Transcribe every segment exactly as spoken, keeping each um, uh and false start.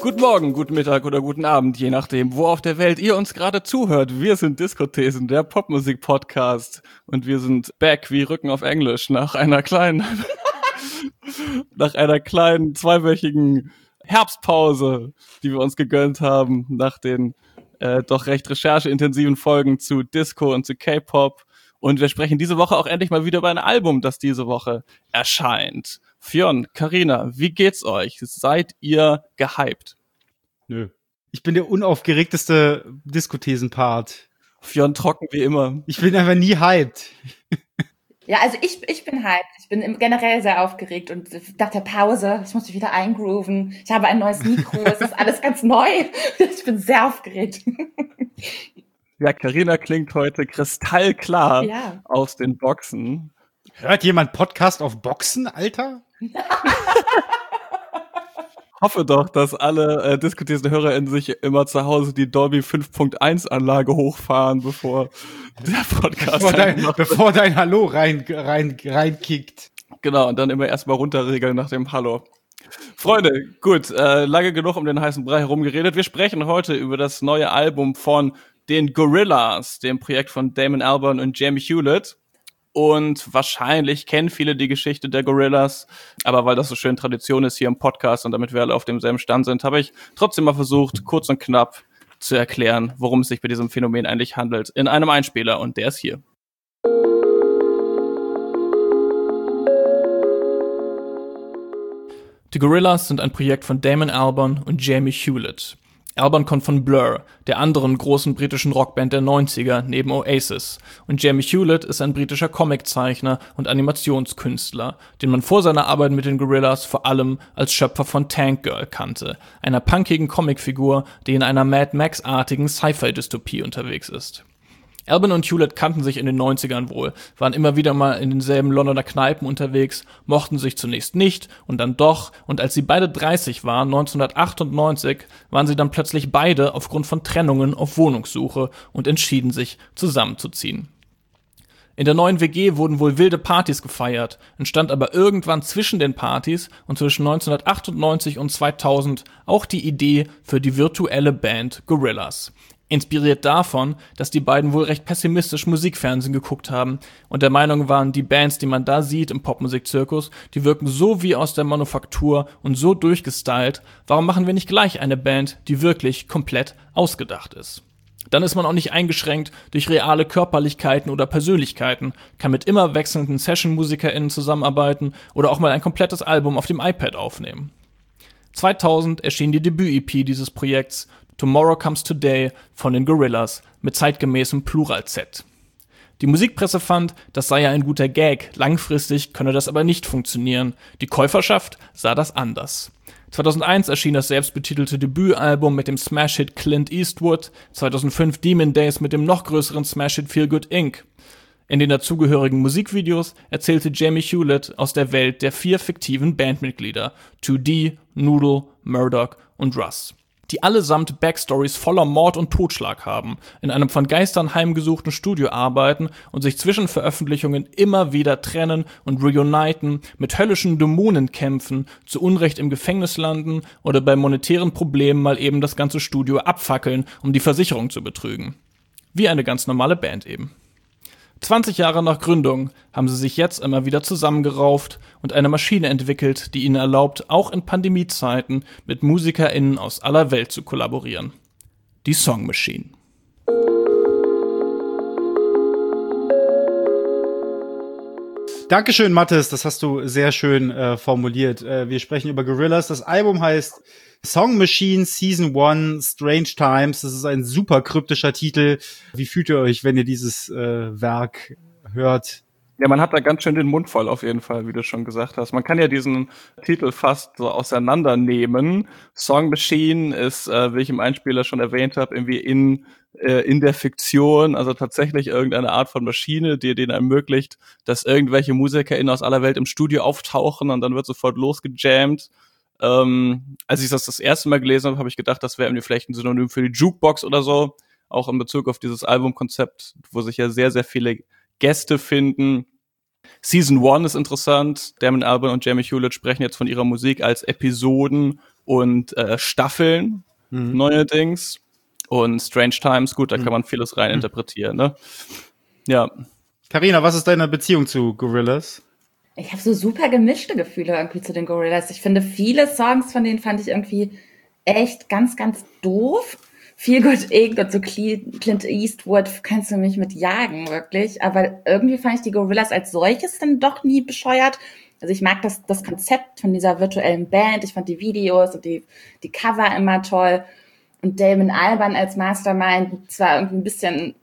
Guten Morgen, guten Mittag oder guten Abend, je nachdem, wo auf der Welt ihr uns gerade zuhört. Wir sind Diskothesen, der Popmusik-Podcast. Und wir sind back wie Rücken auf Englisch nach einer kleinen, nach einer kleinen zweiwöchigen Herbstpause, die wir uns gegönnt haben, nach den äh, doch recht rechercheintensiven Folgen zu Disco und zu K-Pop. Und wir sprechen diese Woche auch endlich mal wieder über ein Album, das diese Woche erscheint. Fionn, Carina, wie geht's euch? Seid ihr gehypt? Nö. Ich bin der unaufgeregteste Diskothesen-Part. Fionn trocken wie immer. Ich bin einfach nie hyped. Ja, also ich, ich bin hyped. Ich bin generell sehr aufgeregt und nach der Pause, ich muss mich wieder eingrooven. Ich habe ein neues Mikro, es ist alles ganz neu. Ich bin sehr aufgeregt. Ja, Carina klingt heute kristallklar ja. aus den Boxen. Hört jemand Podcast auf Boxen, Alter? Hoffe doch, dass alle äh, diskutierenden HörerInnen sich immer zu Hause die Dolby fünf Punkt eins Anlage hochfahren, bevor der Podcast bevor dein, bevor dein Hallo rein, rein, reinkickt. Genau, und dann immer erstmal runterregeln nach dem Hallo. Freunde, gut, äh, lange genug um den heißen Brei herum geredet. Wir sprechen heute über das neue Album von den Gorillaz, dem Projekt von Damon Albarn und Jamie Hewlett. Und wahrscheinlich kennen viele die Geschichte der Gorillaz, aber weil das so schön Tradition ist hier im Podcast und damit wir alle auf demselben Stand sind, habe ich trotzdem mal versucht, kurz und knapp zu erklären, worum es sich bei diesem Phänomen eigentlich handelt, in einem Einspieler, und der ist hier. Die Gorillaz sind ein Projekt von Damon Albarn und Jamie Hewlett. Albarn kommt von Blur, der anderen großen britischen Rockband der neunziger neben Oasis. Und Jamie Hewlett ist ein britischer Comiczeichner und Animationskünstler, den man vor seiner Arbeit mit den Gorillaz vor allem als Schöpfer von Tank Girl kannte, einer punkigen Comicfigur, die in einer Mad Max-artigen Sci-Fi-Dystopie unterwegs ist. Albarn und Hewlett kannten sich in den neunzigern wohl, waren immer wieder mal in denselben Londoner Kneipen unterwegs, mochten sich zunächst nicht und dann doch, und als sie beide dreißig waren, neunzehnhundertachtundneunzig, waren sie dann plötzlich beide aufgrund von Trennungen auf Wohnungssuche und entschieden sich, zusammenzuziehen. In der neuen W G wurden wohl wilde Partys gefeiert, entstand aber irgendwann zwischen den Partys und zwischen neunzehnhundertachtundneunzig und zweitausend auch die Idee für die virtuelle Band Gorillaz. Inspiriert davon, dass die beiden wohl recht pessimistisch Musikfernsehen geguckt haben und der Meinung waren, die Bands, die man da sieht im Popmusikzirkus, die wirken so wie aus der Manufaktur und so durchgestylt, warum machen wir nicht gleich eine Band, die wirklich komplett ausgedacht ist? Dann ist man auch nicht eingeschränkt durch reale Körperlichkeiten oder Persönlichkeiten, kann mit immer wechselnden Session-MusikerInnen zusammenarbeiten oder auch mal ein komplettes Album auf dem iPad aufnehmen. zweitausend erschien die Debüt-E P dieses Projekts Tomorrow Comes Today von den Gorillaz mit zeitgemäßem Plural-Z. Die Musikpresse fand, das sei ja ein guter Gag, langfristig könne das aber nicht funktionieren. Die Käuferschaft sah das anders. zweitausendeins erschien das selbstbetitelte Debütalbum mit dem Smash-Hit Clint Eastwood, zweitausendfünf Demon Days mit dem noch größeren Smash-Hit Feel Good Incorporated. In den dazugehörigen Musikvideos erzählte Jamie Hewlett aus der Welt der vier fiktiven Bandmitglieder, two D, Noodle, Murdoch und Russ, die allesamt Backstories voller Mord und Totschlag haben, in einem von Geistern heimgesuchten Studio arbeiten und sich zwischen Veröffentlichungen immer wieder trennen und reuniten, mit höllischen Dämonen kämpfen, zu Unrecht im Gefängnis landen oder bei monetären Problemen mal eben das ganze Studio abfackeln, um die Versicherung zu betrügen. Wie eine ganz normale Band eben. zwanzig Jahre nach Gründung haben sie sich jetzt immer wieder zusammengerauft und eine Maschine entwickelt, die ihnen erlaubt, auch in Pandemiezeiten mit MusikerInnen aus aller Welt zu kollaborieren. Die Song Machine. Dankeschön, Mathis, das hast du sehr schön äh, formuliert. Äh, wir sprechen über Gorillaz. Das Album heißt Song Machine Season one Strange Times. Das ist ein super kryptischer Titel. Wie fühlt ihr euch, wenn ihr dieses äh, Werk hört? Ja, man hat da ganz schön den Mund voll auf jeden Fall, wie du schon gesagt hast. Man kann ja diesen Titel fast so auseinandernehmen. Song Machine ist, äh, wie ich im Einspieler schon erwähnt habe, irgendwie in äh, in der Fiktion, also tatsächlich irgendeine Art von Maschine, die denen ermöglicht, dass irgendwelche MusikerInnen aus aller Welt im Studio auftauchen und dann wird sofort losgejammt. Ähm, als ich das das erste Mal gelesen habe, habe ich gedacht, das wäre irgendwie vielleicht ein Synonym für die Jukebox oder so, auch in Bezug auf dieses Albumkonzept, wo sich ja sehr, sehr viele Gäste finden. Season One ist interessant. Damon Albarn und Jamie Hewlett sprechen jetzt von ihrer Musik als Episoden und äh, Staffeln mhm. neuerdings. Und Strange Times, gut, da mhm. kann man vieles rein interpretieren, ne? Ja. Carina, was ist deine Beziehung zu Gorillaz? Ich habe so super gemischte Gefühle irgendwie zu den Gorillaz. Ich finde, viele Songs von denen fand ich irgendwie echt ganz, ganz doof. Feel Good Inc und so Clint Eastwood kannst du mich mit jagen, wirklich. Aber irgendwie fand ich die Gorillaz als solches dann doch nie bescheuert. Also ich mag das, das Konzept von dieser virtuellen Band. Ich fand die Videos und die, die Cover immer toll. Und Damon Albarn als Mastermind zwar irgendwie ein bisschen,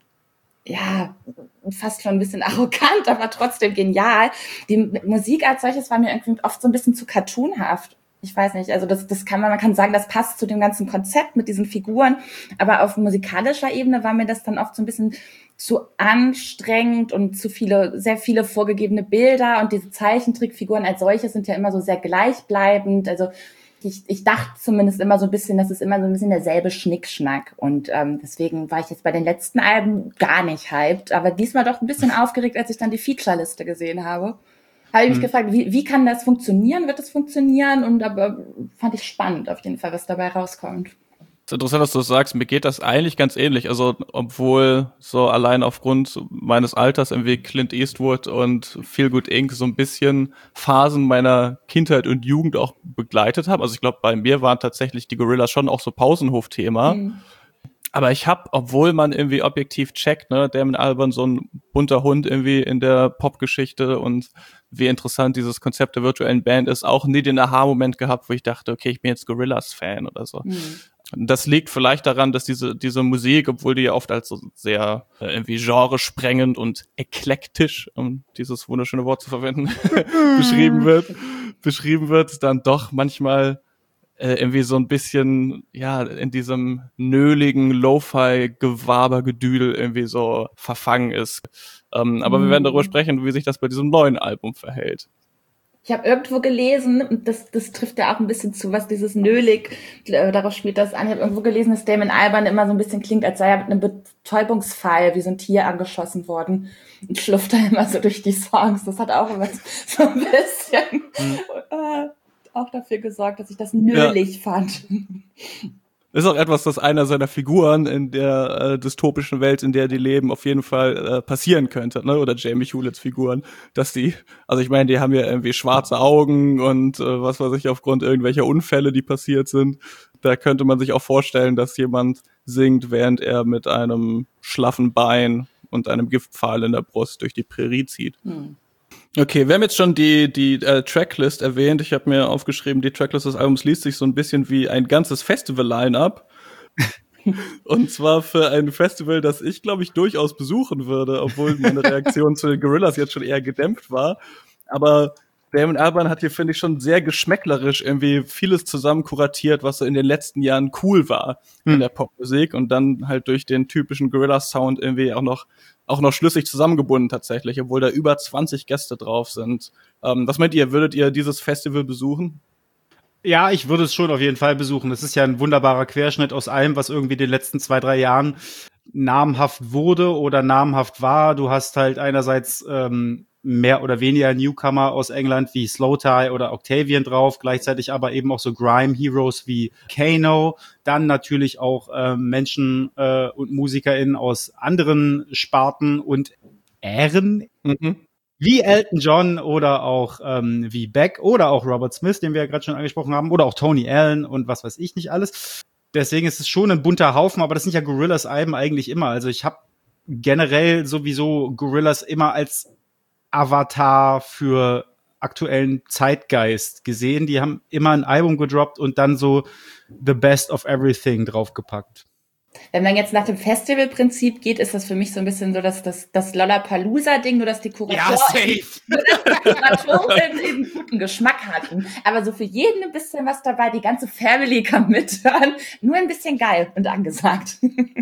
ja, fast schon ein bisschen arrogant, aber trotzdem genial. Die Musik als solches war mir irgendwie oft so ein bisschen zu cartoonhaft. Ich weiß nicht, also das, das kann man, man kann sagen, das passt zu dem ganzen Konzept mit diesen Figuren, aber auf musikalischer Ebene war mir das dann oft so ein bisschen zu anstrengend und zu viele, sehr viele vorgegebene Bilder, und diese Zeichentrickfiguren als solche sind ja immer so sehr gleichbleibend. Also ich, ich dachte zumindest immer so ein bisschen, das ist immer so ein bisschen derselbe Schnickschnack, und ähm, deswegen war ich jetzt bei den letzten Alben gar nicht hyped, aber diesmal doch ein bisschen aufgeregt, als ich dann die Featureliste gesehen habe. Habe ich mich hm. gefragt, wie, wie kann das funktionieren? Wird das funktionieren? Und aber fand ich spannend auf jeden Fall, was dabei rauskommt. Es ist interessant, dass du das sagst. Mir geht das eigentlich ganz ähnlich. Also, obwohl so allein aufgrund meines Alters irgendwie Clint Eastwood und Feel Good Inc so ein bisschen Phasen meiner Kindheit und Jugend auch begleitet haben. Also ich glaube, bei mir waren tatsächlich die Gorillaz schon auch so Pausenhof-Thema. Hm. Aber ich habe, obwohl man irgendwie objektiv checkt, ne, Damon Albarn so ein bunter Hund irgendwie in der Popgeschichte und wie interessant dieses Konzept der virtuellen Band ist, auch nie den Aha-Moment gehabt, wo ich dachte, okay, ich bin jetzt Gorillaz-Fan oder so. Mhm. Das liegt vielleicht daran, dass diese diese Musik, obwohl die ja oft als so sehr äh, irgendwie genresprengend und eklektisch, um dieses wunderschöne Wort zu verwenden, beschrieben wird, beschrieben wird, dann doch manchmal äh, irgendwie so ein bisschen, ja, in diesem nöligen Lo-Fi-Gewaber-Gedüdel irgendwie so verfangen ist. Ähm, aber mm. wir werden darüber sprechen, wie sich das bei diesem neuen Album verhält. Ich habe irgendwo gelesen, und das, das trifft ja auch ein bisschen zu, was dieses Nölig, äh, darauf spielt das an. Ich habe irgendwo gelesen, dass Damon Albarn immer so ein bisschen klingt, als sei er mit einem Betäubungsfall wie so ein Tier angeschossen worden, und schlüpft da immer so durch die Songs. Das hat auch immer so ein bisschen mhm. äh, auch dafür gesorgt, dass ich das nölig ja. fand. Ist auch etwas, das einer seiner Figuren in der äh, dystopischen Welt, in der die leben, auf jeden Fall äh, passieren könnte, ne? Oder Jamie Hewletts Figuren, dass die, also ich meine, die haben ja irgendwie schwarze Augen und äh, was weiß ich, aufgrund irgendwelcher Unfälle, die passiert sind. Da könnte man sich auch vorstellen, dass jemand singt, während er mit einem schlaffen Bein und einem Giftpfahl in der Brust durch die Prärie zieht. Hm. Okay, wir haben jetzt schon die die äh, Tracklist erwähnt. Ich habe mir aufgeschrieben, die Tracklist des Albums liest sich so ein bisschen wie ein ganzes Festival-Line-Up. Und zwar für ein Festival, das ich, glaube ich, durchaus besuchen würde, obwohl meine Reaktion zu den Gorillaz jetzt schon eher gedämpft war. Aber Damon Albarn hat hier, finde ich, schon sehr geschmäcklerisch irgendwie vieles zusammen kuratiert, was so in den letzten Jahren cool war hm. in der Popmusik, und dann halt durch den typischen Gorillaz-Sound irgendwie auch noch auch noch schlüssig zusammengebunden tatsächlich, obwohl da über zwanzig Gäste drauf sind. Ähm, was meint ihr, würdet ihr dieses Festival besuchen? Ja, ich würde es schon auf jeden Fall besuchen. Es ist ja ein wunderbarer Querschnitt aus allem, was irgendwie in den letzten zwei, drei Jahren namhaft wurde oder namhaft war. Du hast halt einerseits ähm, mehr oder weniger Newcomer aus England wie Slowthai oder Octavian drauf, gleichzeitig aber eben auch so Grime-Heroes wie Kano, dann natürlich auch äh, Menschen äh, und MusikerInnen aus anderen Sparten und Ähren, mhm. wie Elton John oder auch ähm, wie Beck oder auch Robert Smith, den wir ja gerade schon angesprochen haben, oder auch Tony Allen und was weiß ich nicht alles. Deswegen ist es schon ein bunter Haufen, aber das sind ja Gorillaz-Alben eigentlich immer. Also ich habe generell sowieso Gorillaz immer als Avatar für aktuellen Zeitgeist gesehen. Die haben immer ein Album gedroppt und dann so The Best of Everything draufgepackt. Wenn man jetzt nach dem Festivalprinzip geht, ist das für mich so ein bisschen so, dass das, das Lollapalooza-Ding, nur dass die Kuratoren ja, eben guten Geschmack hatten. Aber so für jeden ein bisschen was dabei, die ganze Family kann mithören. Nur ein bisschen geil und angesagt.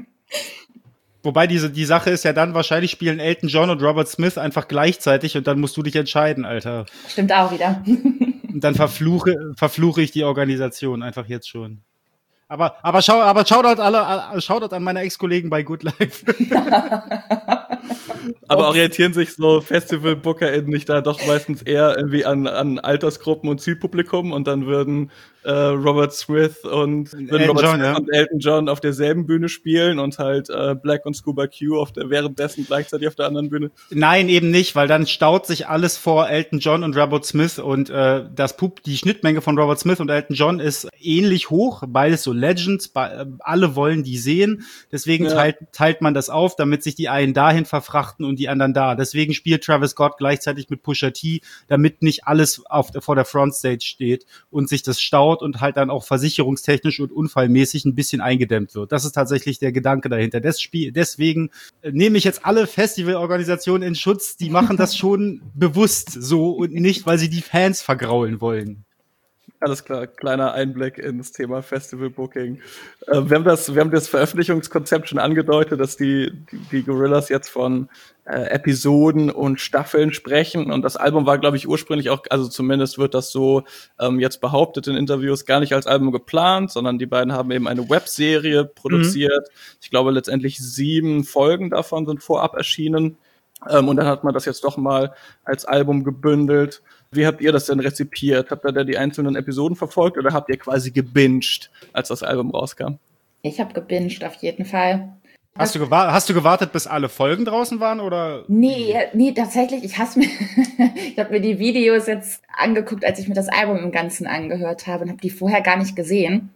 Wobei diese, die Sache ist ja dann, wahrscheinlich spielen Elton John und Robert Smith einfach gleichzeitig und dann musst du dich entscheiden, Alter. Stimmt auch wieder. Und dann verfluche, verfluche ich die Organisation einfach jetzt schon. Aber, aber schau, aber Shoutout alle, Shoutout an meine Ex-Kollegen bei Good Life. Aber orientieren sich so Festival-BookerInnen nicht da doch meistens eher irgendwie an, an Altersgruppen und Zielpublikum und dann würden äh, Robert Smith und, würden Robert John, Smith ja. und Elton John auf derselben Bühne spielen und halt äh, Black und Scuba Q auf der, währenddessen gleichzeitig auf der anderen Bühne? Nein, eben nicht, weil dann staut sich alles vor Elton John und Robert Smith und äh, das Pub, die Schnittmenge von Robert Smith und Elton John ist ähnlich hoch, beides so Legends, be- äh, alle wollen die sehen, deswegen Ja. teilt, teilt man das auf, damit sich die einen dahin verfrachten und die anderen da. Deswegen spielt Travis Scott gleichzeitig mit Pusha T, damit nicht alles auf der, vor der Frontstage steht und sich das staut und halt dann auch versicherungstechnisch und unfallmäßig ein bisschen eingedämmt wird. Das ist tatsächlich der Gedanke dahinter. Des Spiel, deswegen äh, nehme ich jetzt alle Festivalorganisationen in Schutz, die machen das schon bewusst so und nicht, weil sie die Fans vergraulen wollen. Alles klar, kleiner Einblick ins Thema Festival Booking. Äh, wir haben das, wir haben das Veröffentlichungskonzept schon angedeutet, dass die, die, die Gorillaz jetzt von äh, Episoden und Staffeln sprechen und das Album war, glaube ich, ursprünglich auch, also zumindest wird das so ähm, jetzt behauptet in Interviews, gar nicht als Album geplant, sondern die beiden haben eben eine Webserie produziert. Mhm. Ich glaube, letztendlich sieben Folgen davon sind vorab erschienen. Ähm, und dann hat man das jetzt doch mal als Album gebündelt. Wie habt ihr das denn rezipiert? Habt ihr da die einzelnen Episoden verfolgt oder habt ihr quasi gebinged, als das Album rauskam? Ich habe gebinged auf jeden Fall. Hast du, gewa- hast du gewartet, bis alle Folgen draußen waren, oder? Nee, nee, tatsächlich, ich hasse mir, ich habe mir die Videos jetzt angeguckt, als ich mir das Album im Ganzen angehört habe und habe die vorher gar nicht gesehen.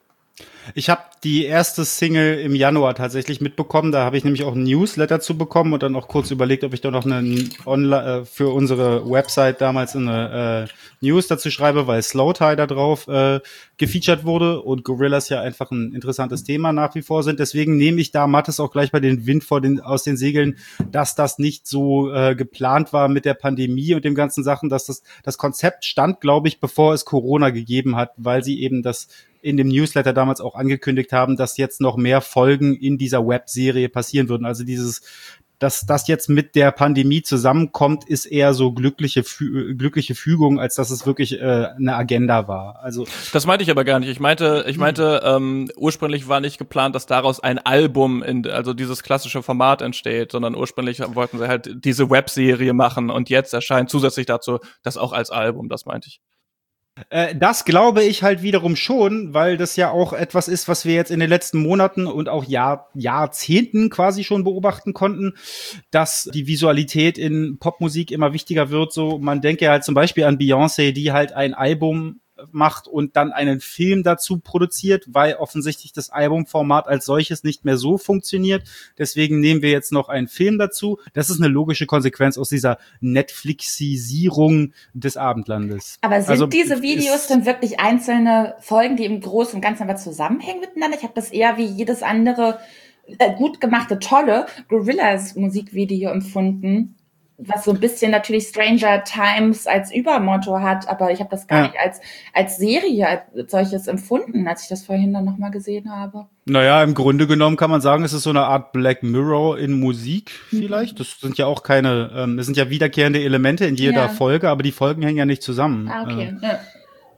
Ich habe die erste Single im Januar tatsächlich mitbekommen. Da habe ich nämlich auch ein Newsletter zu bekommen und dann auch kurz überlegt, ob ich da noch eine Online äh, für unsere Website damals eine äh, News dazu schreibe, weil Slow Tie da drauf äh, gefeatured wurde und Gorillaz ja einfach ein interessantes Thema nach wie vor sind. Deswegen nehme ich da Mattes auch gleich bei den Wind vor den, aus den Segeln, dass das nicht so äh, geplant war mit der Pandemie und dem ganzen Sachen, dass das das Konzept stand, glaube ich, bevor es Corona gegeben hat, weil sie eben das in dem Newsletter damals auch angekündigt haben, dass jetzt noch mehr Folgen in dieser Webserie passieren würden. Also dieses, dass das jetzt mit der Pandemie zusammenkommt, ist eher so glückliche Fü- glückliche Fügung, als dass es wirklich äh, eine Agenda war. Also das meinte ich aber gar nicht. Ich meinte, ich meinte, ähm, ursprünglich war nicht geplant, dass daraus ein Album, in, also dieses klassische Format entsteht, sondern ursprünglich wollten sie halt diese Webserie machen und jetzt erscheint zusätzlich dazu das auch als Album. Das meinte ich. Äh, das glaube ich halt wiederum schon, weil das ja auch etwas ist, was wir jetzt in den letzten Monaten und auch Jahr, Jahrzehnten quasi schon beobachten konnten, dass die Visualität in Popmusik immer wichtiger wird. So, man denke halt zum Beispiel an Beyoncé, die halt ein Album macht und dann einen Film dazu produziert, weil offensichtlich das Albumformat als solches nicht mehr so funktioniert. Deswegen nehmen wir jetzt noch einen Film dazu. Das ist eine logische Konsequenz aus dieser Netflixisierung des Abendlandes. Aber sind also, diese Videos denn wirklich einzelne Folgen, die im Großen und Ganzen aber zusammenhängen miteinander? Ich habe das eher wie jedes andere äh, gut gemachte, tolle Gorillaz Musikvideo empfunden, was so ein bisschen natürlich Stranger Times als Übermotto hat, aber ich habe das gar Ja. nicht als als Serie als solches empfunden, als ich das vorhin dann nochmal gesehen habe. Naja, im Grunde genommen kann man sagen, es ist so eine Art Black Mirror in Musik vielleicht. Das sind ja auch keine, ähm, es sind ja wiederkehrende Elemente in jeder Ja. Folge, aber die Folgen hängen ja nicht zusammen. Ah, okay. Äh, Ja.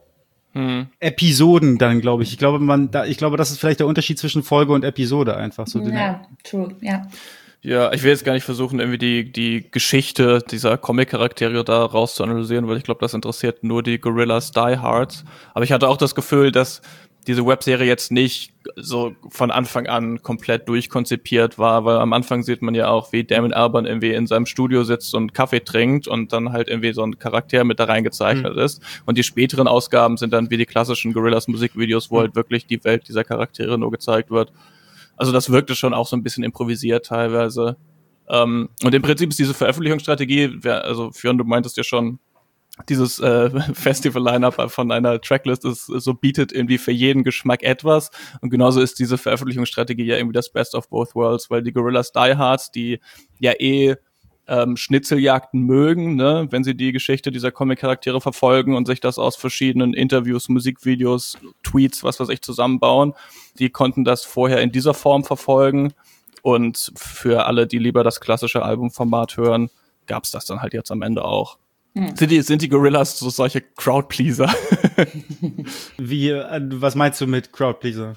Hm. Episoden dann, glaube ich. Ich glaube, man, da, ich glaube, das ist vielleicht der Unterschied zwischen Folge und Episode einfach so. Ja, true, ja. Ja, ich will jetzt gar nicht versuchen, irgendwie die, die Geschichte dieser Comic-Charaktere da raus zu analysieren, weil ich glaube, das interessiert nur die Gorillaz Diehards. Aber ich hatte auch das Gefühl, dass diese Webserie jetzt nicht so von Anfang an komplett durchkonzipiert war, weil am Anfang sieht man ja auch, wie Damon Albarn irgendwie in seinem Studio sitzt und Kaffee trinkt und dann halt irgendwie so ein Charakter mit da reingezeichnet mhm. ist. Und die späteren Ausgaben sind dann wie die klassischen Gorillaz Musikvideos, wo mhm. halt wirklich die Welt dieser Charaktere nur gezeigt wird. Also das wirkte schon auch so ein bisschen improvisiert teilweise. Ähm, und im Prinzip ist diese Veröffentlichungsstrategie, also Fionn, du meintest ja schon, dieses äh, Festival-Line-Up von einer Tracklist ist so bietet irgendwie für jeden Geschmack etwas. Und genauso ist diese Veröffentlichungsstrategie ja irgendwie das Best of both worlds, weil die Gorillaz Diehards, die ja eh ähm, Schnitzeljagden mögen, ne, wenn sie die Geschichte dieser Comic-Charaktere verfolgen und sich das aus verschiedenen Interviews, Musikvideos, Tweets, was weiß ich, zusammenbauen. Die konnten das vorher in dieser Form verfolgen. Und für alle, die lieber das klassische Albumformat hören, gab's das dann halt jetzt am Ende auch. Hm. Sind die, sind die Gorillaz so solche Crowdpleaser? Wie, äh, was meinst du mit Crowdpleaser?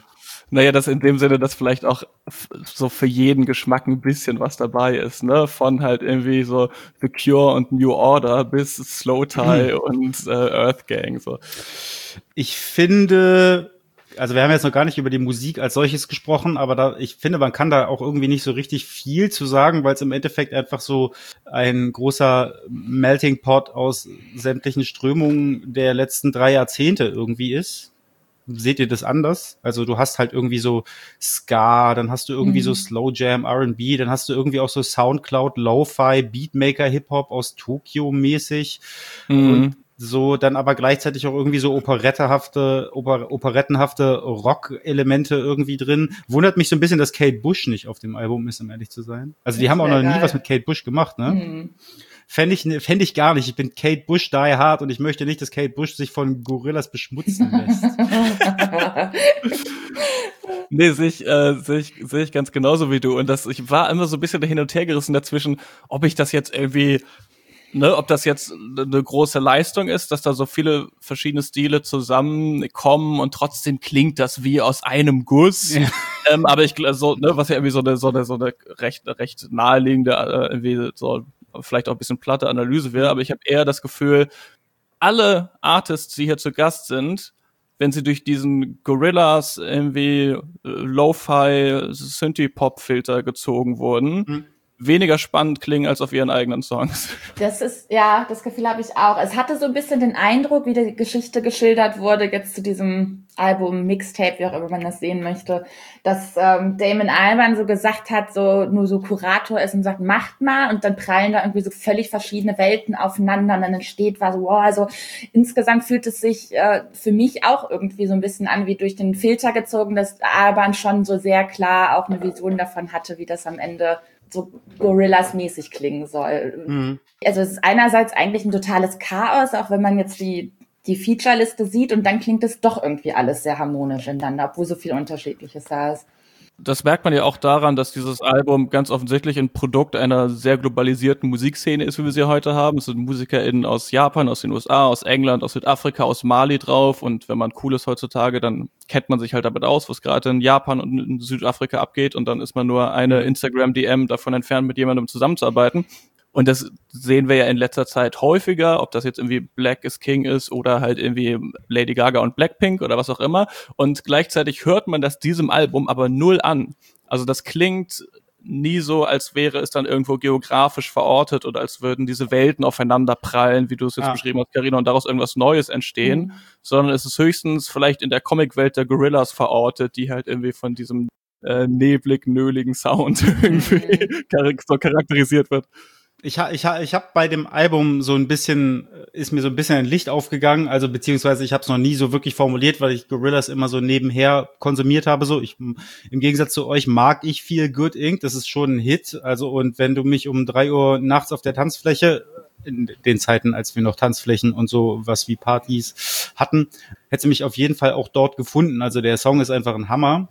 Naja, das in dem Sinne, dass vielleicht auch f- so für jeden Geschmack ein bisschen was dabei ist, ne? Von halt irgendwie so The Cure und New Order bis Slow Tie und äh, Earth Gang, so. Ich finde, also wir haben jetzt noch gar nicht über die Musik als solches gesprochen, aber da, ich finde, man kann da auch irgendwie nicht so richtig viel zu sagen, weil es im Endeffekt einfach so ein großer Melting Pot aus sämtlichen Strömungen der letzten drei Jahrzehnte irgendwie ist. Seht ihr das anders? Also du hast halt irgendwie so Ska, dann hast du irgendwie Mhm. so Slow Jam, R and B, dann hast du irgendwie auch so Soundcloud, Lo-Fi, Beatmaker, Hip-Hop aus Tokio mäßig. Und so dann aber gleichzeitig auch irgendwie so operettehafte, oper, operettenhafte Rock-Elemente irgendwie drin. Wundert mich so ein bisschen, dass Kate Bush nicht auf dem Album ist, um ehrlich zu sein. Also die Das haben auch wär noch nie geil. was mit Kate Bush gemacht, ne? Mhm. Fände ich, fänd ich gar nicht. Ich bin Kate Bush die hard und ich möchte nicht, dass Kate Bush sich von Gorillas beschmutzen lässt. Nee, sehe ich, äh, sehe ich, sehe ich ganz genauso wie du. Und das, ich war immer so ein bisschen hin und her gerissen dazwischen, ob ich das jetzt irgendwie, ne, ob das jetzt eine große Leistung ist, dass da so viele verschiedene Stile zusammenkommen und trotzdem klingt das wie aus einem Guss. Ja. Ähm, aber ich, so, ne, was ja irgendwie so eine, so eine, so eine recht, recht naheliegende, äh, irgendwie so, vielleicht auch ein bisschen platte Analyse wäre, aber ich habe eher das Gefühl, alle Artists, die hier zu Gast sind, wenn sie durch diesen Gorillaz irgendwie äh, Lo-Fi Synthie-Pop-Filter gezogen wurden, Hm. weniger spannend klingen als auf ihren eigenen Songs. Das ist, ja, das Gefühl habe ich auch. Es hatte so ein bisschen den Eindruck, wie die Geschichte geschildert wurde, jetzt zu diesem Album, Mixtape, wie auch immer man das sehen möchte, dass ähm, Damon Albarn so gesagt hat, so nur so Kurator ist und sagt, macht mal, und dann prallen da irgendwie so völlig verschiedene Welten aufeinander und dann entsteht was so, wow, also insgesamt fühlt es sich äh, für mich auch irgendwie so ein bisschen an, wie durch den Filter gezogen, dass Albarn schon so sehr klar auch eine Vision davon hatte, wie das am Ende so Gorillas-mäßig klingen soll. Mhm. Also es ist einerseits eigentlich ein totales Chaos, auch wenn man jetzt die, die Feature-Liste sieht, und dann klingt es doch irgendwie alles sehr harmonisch ineinander, obwohl so viel Unterschiedliches da ist. Das merkt man ja auch daran, dass dieses Album ganz offensichtlich ein Produkt einer sehr globalisierten Musikszene ist, wie wir sie heute haben. Es sind MusikerInnen aus Japan, aus den U S A, aus England, aus Südafrika, aus Mali drauf. Und wenn man cool ist heutzutage, dann kennt man sich halt damit aus, was gerade in Japan und in Südafrika abgeht. Und dann ist man nur eine Instagram-D M davon entfernt, mit jemandem zusammenzuarbeiten. Und das sehen wir ja in letzter Zeit häufiger, ob das jetzt irgendwie Black is King ist oder halt irgendwie Lady Gaga und Blackpink oder was auch immer. Und gleichzeitig hört man das diesem Album aber null an. Also das klingt nie so, als wäre es dann irgendwo geografisch verortet oder als würden diese Welten aufeinander prallen, wie du es jetzt Ah. beschrieben hast, Carina, und daraus irgendwas Neues entstehen, Mhm. sondern es ist höchstens vielleicht in der Comicwelt der Gorillas verortet, die halt irgendwie von diesem äh, neblig, nöligen Sound irgendwie char- so charakterisiert wird. Ich ha, ich ha, ich habe bei dem Album so ein bisschen, ist mir so ein bisschen ein Licht aufgegangen, also beziehungsweise ich habe es noch nie so wirklich formuliert, weil ich Gorillaz immer so nebenher konsumiert habe. So, ich im Gegensatz zu euch mag ich Feel Good Inc. Das ist schon ein Hit. Also und wenn du mich um drei Uhr nachts auf der Tanzfläche, in den Zeiten, als wir noch Tanzflächen und so was wie Partys hatten, hättest du mich auf jeden Fall auch dort gefunden. Also der Song ist einfach ein Hammer.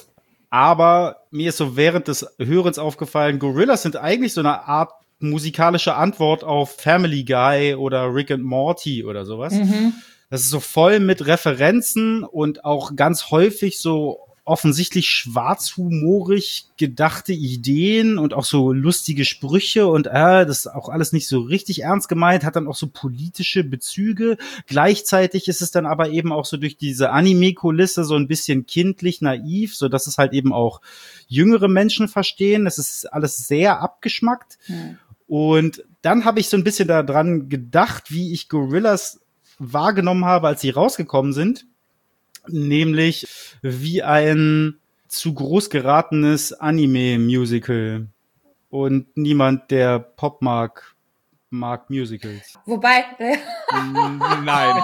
Aber mir ist so während des Hörens aufgefallen, Gorillaz sind eigentlich so eine Art musikalische Antwort auf Family Guy oder Rick and Morty oder sowas. Mhm. Das ist so voll mit Referenzen und auch ganz häufig so offensichtlich schwarzhumorig gedachte Ideen und auch so lustige Sprüche und äh, das ist auch alles nicht so richtig ernst gemeint, hat dann auch so politische Bezüge. Gleichzeitig ist es dann aber eben auch so durch diese Anime-Kulisse so ein bisschen kindlich naiv, so dass es halt eben auch jüngere Menschen verstehen. Es ist alles sehr abgeschmackt. Mhm. Und dann habe ich so ein bisschen daran gedacht, wie ich Gorillaz wahrgenommen habe, als sie rausgekommen sind. Nämlich wie ein zu groß geratenes Anime-Musical. Und niemand, der Pop mag, mag Musicals. Wobei, Nein.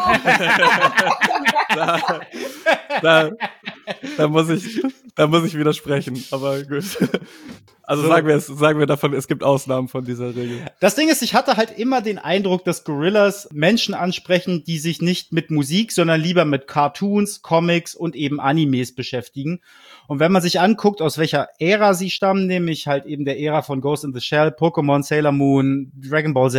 da, da, da muss ich, da muss ich widersprechen, aber gut. Also So. sagen wir es, sagen wir davon, es gibt Ausnahmen von dieser Regel. Das Ding ist, ich hatte halt immer den Eindruck, dass Gorillaz Menschen ansprechen, die sich nicht mit Musik, sondern lieber mit Cartoons, Comics und eben Animes beschäftigen. Und wenn man sich anguckt, aus welcher Ära sie stammen, nämlich halt eben der Ära von Ghost in the Shell, Pokémon, Sailor Moon, Dragon Ball Z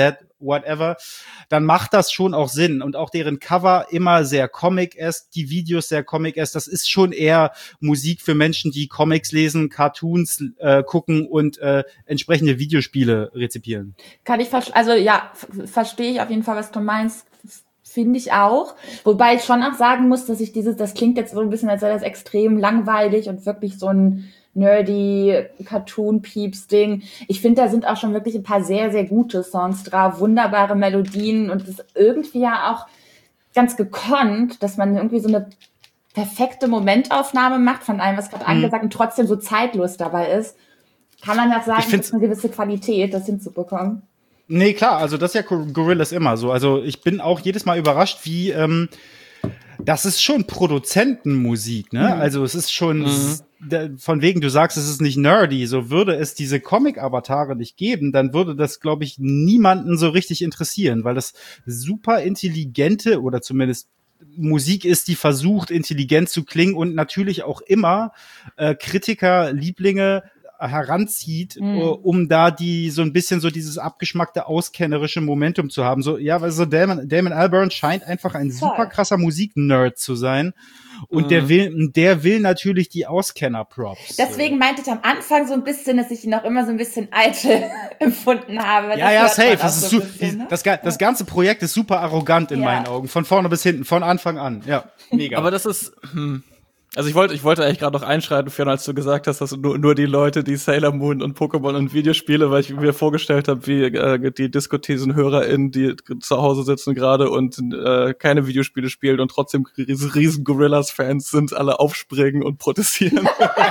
whatever, dann macht das schon auch Sinn. Und auch deren Cover immer sehr Comic-esque, die Videos sehr Comic-esque. Das ist schon eher Musik für Menschen, die Comics lesen, Cartoons äh, gucken und äh, entsprechende Videospiele rezipieren. Kann ich, ver- also ja, f- verstehe ich auf jeden Fall, was du meinst. Finde ich auch. Wobei ich schon auch sagen muss, dass ich dieses, das klingt jetzt so ein bisschen, als wäre das extrem langweilig und wirklich so ein nerdy Cartoon-Pieps-Ding. Ich finde, da sind auch schon wirklich ein paar sehr, sehr gute Songs drauf, wunderbare Melodien und das ist irgendwie ja auch ganz gekonnt, dass man irgendwie so eine perfekte Momentaufnahme macht von allem, was gerade Mhm. angesagt und trotzdem so zeitlos dabei ist. Kann man ja sagen, Ich das find's- ist eine gewisse Qualität, das hinzubekommen. Nee, klar, also das ist ja Gor- Gorillaz immer so. Also ich bin auch jedes Mal überrascht, wie ähm, das ist schon Produzentenmusik, ne? Mhm. Also es ist schon Mhm. s- da- von wegen, du sagst, es ist nicht nerdy. So würde es diese Comic-Avatare nicht geben, dann würde das, glaube ich, niemanden so richtig interessieren, weil das super intelligente oder zumindest Musik ist, die versucht, intelligent zu klingen und natürlich auch immer äh, Kritiker, Lieblinge heranzieht, Mhm. uh, um da die so ein bisschen so dieses abgeschmackte, auskennerische Momentum zu haben. So, ja, weil so Damon, Damon Albarn scheint einfach ein Voll. super krasser Musiknerd zu sein. Und Mhm. der will, der will natürlich die Auskenner-Props. Deswegen meinte ich am Anfang so ein bisschen, dass ich ihn auch immer so ein bisschen eitel empfunden habe. Ja, Das ja, hört man safe. auch Das ist so su ein bisschen, die, ne? das, ga- das ganze Projekt ist super arrogant in Ja. meinen Augen. Von vorne bis hinten, von Anfang an. Ja, mega. Aber das ist, hm. Also ich wollte, ich wollte eigentlich gerade noch einschreiten, Fionn, als du gesagt hast, dass nur, nur die Leute, die Sailor Moon und Pokémon und Videospiele, weil ich mir vorgestellt habe, wie äh, die Diskothesen-HörerInnen, die zu Hause sitzen gerade und äh, keine Videospiele spielen und trotzdem riesen, riesen Gorillas-Fans sind, alle aufspringen und protestieren.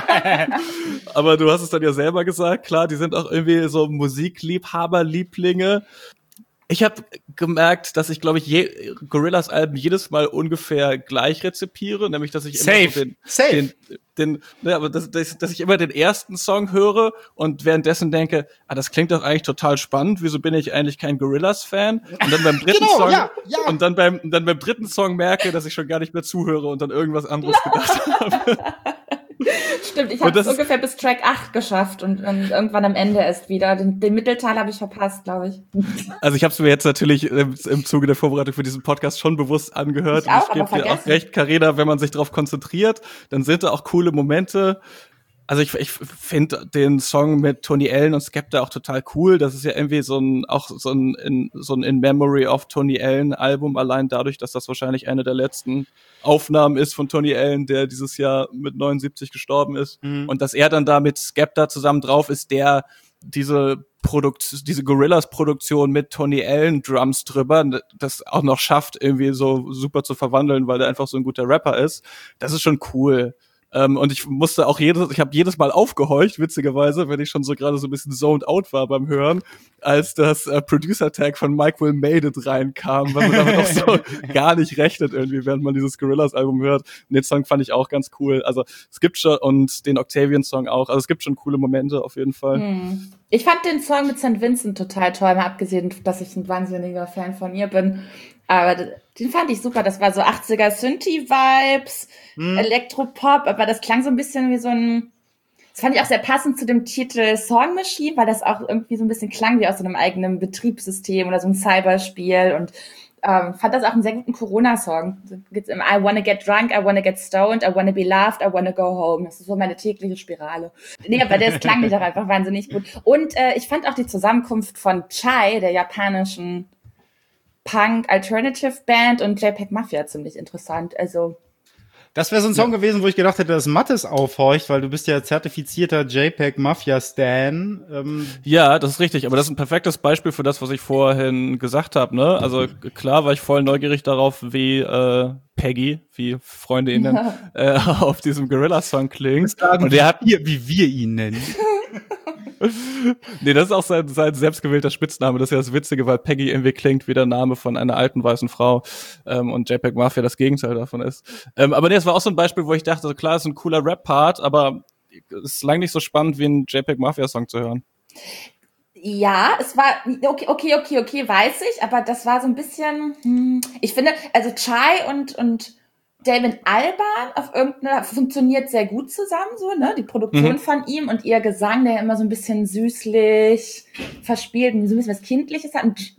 Aber du hast es dann ja selber gesagt, klar, die sind auch irgendwie so Musikliebhaber-Lieblinge. Ich habe gemerkt, dass ich, glaube ich, je, Gorillaz-Alben jedes Mal ungefähr gleich rezipiere, nämlich, dass ich immer Safe. so den, Safe. den, den, ne, aber dass, dass, dass ich immer den ersten Song höre und währenddessen denke, ah, das klingt doch eigentlich total spannend, wieso bin ich eigentlich kein Gorillaz-Fan? Und dann beim dritten Genau, Song, ja, ja. und dann beim, dann beim dritten Song merke, dass ich schon gar nicht mehr zuhöre und dann irgendwas anderes gedacht habe. Stimmt, ich Und habe das es ist- ungefähr bis Track acht geschafft und dann irgendwann am Ende erst wieder. Den, den Mittelteil habe ich verpasst, glaube ich. Also ich habe es mir jetzt natürlich im, im Zuge der Vorbereitung für diesen Podcast schon bewusst angehört. Ich auch, und ich aber gebe dir auch vergessen. recht, Carina, wenn man sich darauf konzentriert, dann sind da auch coole Momente. Also ich, ich finde den Song mit Tony Allen und Skepta auch total cool. Das ist ja irgendwie so ein, auch so ein, in, so ein In Memory of Tony Allen Album, allein dadurch, dass das wahrscheinlich eine der letzten Aufnahmen ist von Tony Allen, der dieses Jahr mit neunundsiebzig gestorben ist. Mhm. Und dass er dann da mit Skepta zusammen drauf ist, der diese Produkt, diese Gorillaz-Produktion mit Tony Allen Drums drüber, das auch noch schafft, irgendwie so super zu verwandeln, weil der einfach so ein guter Rapper ist. Das ist schon cool. Ähm, und ich musste auch jedes, ich habe jedes Mal aufgehorcht, witzigerweise, wenn ich schon so gerade so ein bisschen zoned out war beim Hören, als das äh, Producer-Tag von Mike Will Made It reinkam, weil man damit auch so gar nicht rechnet irgendwie, während man dieses Gorillaz-Album hört. Und den Song fand ich auch ganz cool. Also es gibt schon, und den Octavian-Song auch, also es gibt schon coole Momente auf jeden Fall. Hm. Ich fand den Song mit Saint Vincent total toll, mal abgesehen, dass ich ein wahnsinniger Fan von ihr bin. Aber d- den fand ich super. Das war so achtziger Synthie-Vibes, Hm. Elektropop, aber das klang so ein bisschen wie so ein. Das fand ich auch sehr passend zu dem Titel Song Machine, weil das auch irgendwie so ein bisschen klang wie aus so einem eigenen Betriebssystem oder so ein Cyberspiel und ähm, fand das auch einen sehr guten Corona-Song. So geht's im I wanna get drunk, I wanna get stoned, I wanna be loved, I wanna go home. Das ist so meine tägliche Spirale. Nee, aber das klang nicht auch einfach wahnsinnig gut. Und äh, ich fand auch die Zusammenkunft von Chai, der japanischen Punk-Alternative-Band, und JPEG Mafia ziemlich interessant. Also Das wäre so ein Song gewesen, wo ich gedacht hätte, dass Mattes aufhorcht, weil du bist ja zertifizierter JPEG-Mafia-Stan. Ähm, Ja, das ist richtig, aber das ist ein perfektes Beispiel für das, was ich vorhin gesagt habe, ne? Also klar war ich voll neugierig darauf, wie äh, Peggy, wie Freunde ihn nennen, äh, auf diesem Gorillaz-Song klingt. Und der hat, wie, wie wir ihn nennen. nee, das ist auch sein, sein selbstgewählter Spitzname. Das ist ja das Witzige, weil Peggy irgendwie klingt wie der Name von einer alten weißen Frau ähm, und JPEG Mafia das Gegenteil davon ist. Ähm, aber nee, das war auch so ein Beispiel, wo ich dachte, so, klar, ist ein cooler Rap-Part, aber es ist lang nicht so spannend, wie ein JPEG Mafia-Song zu hören. ja, es war, okay, okay, okay, okay, weiß ich, aber das war so ein bisschen, hm, ich finde, also Chai und, und Damon Albarn auf irgendeine, funktioniert sehr gut zusammen, so, ne, die Produktion Mhm. von ihm und ihr Gesang, der immer so ein bisschen süßlich verspielt und so ein bisschen was Kindliches hat. Und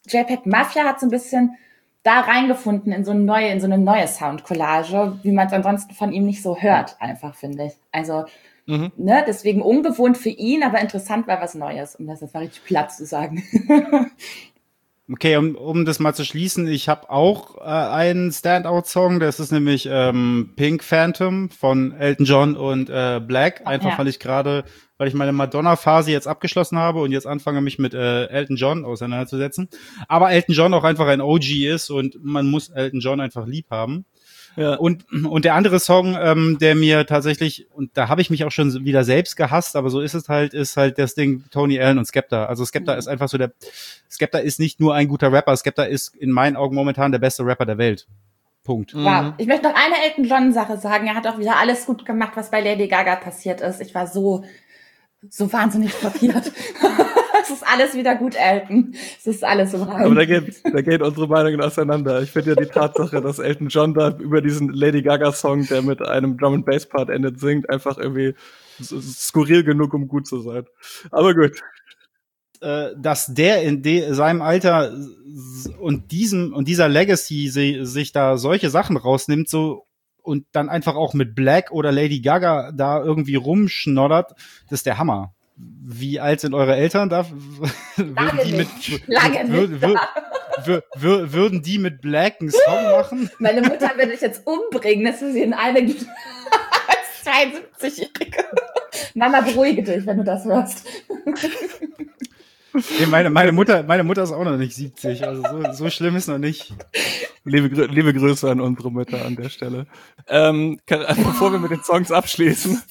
JPEG Mafia hat so ein bisschen da reingefunden in so eine neue, in so eine neue Soundcollage, wie man es ansonsten von ihm nicht so hört, einfach, finde ich. Also, mhm. ne, deswegen ungewohnt für ihn, aber interessant war was Neues, um das jetzt mal richtig platt zu sagen. Okay, um, um das mal zu schließen, ich habe auch äh, einen Standout-Song, das ist nämlich ähm, Pink Phantom von Elton John und äh, Black. Einfach, ja. weil ich gerade, weil ich meine Madonna-Phase jetzt abgeschlossen habe und jetzt anfange, mich mit äh, Elton John auseinanderzusetzen. Aber Elton John auch einfach ein O G ist und man muss Elton John einfach lieb haben. Ja. Und, und der andere Song, ähm, der mir tatsächlich, und da habe ich mich auch schon wieder selbst gehasst, aber so ist es halt, ist halt das Ding Tony Allen und Skepta. Also Skepta mhm. ist einfach so der, Skepta ist nicht nur ein guter Rapper, Skepta ist in meinen Augen momentan der beste Rapper der Welt. Punkt. Wow. Ich möchte noch eine Elton John-Sache sagen. Er hat auch wieder alles gut gemacht, was bei Lady Gaga passiert ist. Ich war so, so wahnsinnig schockiert. Es ist alles wieder gut, Elton. Es ist alles im Rahmen. Aber da geht, da geht unsere Meinungen auseinander. Ich finde ja die Tatsache, dass Elton John da über diesen Lady Gaga-Song, der mit einem Drum-and-Bass-Part endet, singt, einfach irgendwie skurril genug, um gut zu sein. Aber gut. Äh, dass der in de- seinem Alter und diesem und dieser Legacy si- sich da solche Sachen rausnimmt, so und dann einfach auch mit Black oder Lady Gaga da irgendwie rumschnoddert, das ist der Hammer. Wie alt sind eure Eltern? Da würden die mit Lange wür, wür, wür, wür, würden die mit Black einen Song machen? Meine Mutter würde dich jetzt umbringen, dass du sie in eine als zweiundsiebzigjährige. Mama, beruhige dich, wenn du das hörst. Nee, meine, meine Mutter, meine Mutter ist auch noch nicht siebzig, also so, so schlimm ist noch nicht. Liebe, liebe Grüße an unsere Mütter an der Stelle. Ähm, kann, bevor wir mit den Songs abschließen,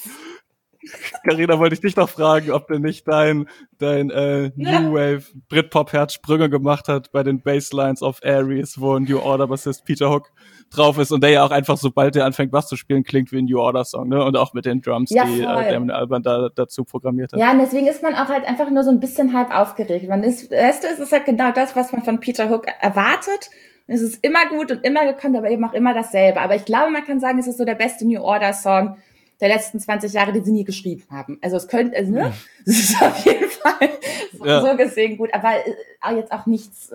Carina, wollte ich dich noch fragen, ob denn nicht dein, dein äh, New Wave Britpop-Herz Sprünge gemacht hat bei den Basslines of Aries, wo ein New Order-Bassist Peter Hook drauf ist und der ja auch einfach, sobald der anfängt, Bass zu spielen, klingt wie ein New Order-Song, ne? Und auch mit den Drums, ja, die äh, Damon Albarn da dazu programmiert hat. Ja, und deswegen ist man auch halt einfach nur so ein bisschen halb aufgeregt. Man ist, weißt du, es ist halt genau das, was man von Peter Hook erwartet. Es ist immer gut und immer gekonnt, aber eben auch immer dasselbe. Aber ich glaube, man kann sagen, es ist so der beste New Order-Song der letzten zwanzig Jahre, die sie nie geschrieben haben. Also es könnte, also, ne? Es ist auf jeden Fall so, ja. so gesehen gut, aber äh, jetzt auch nichts,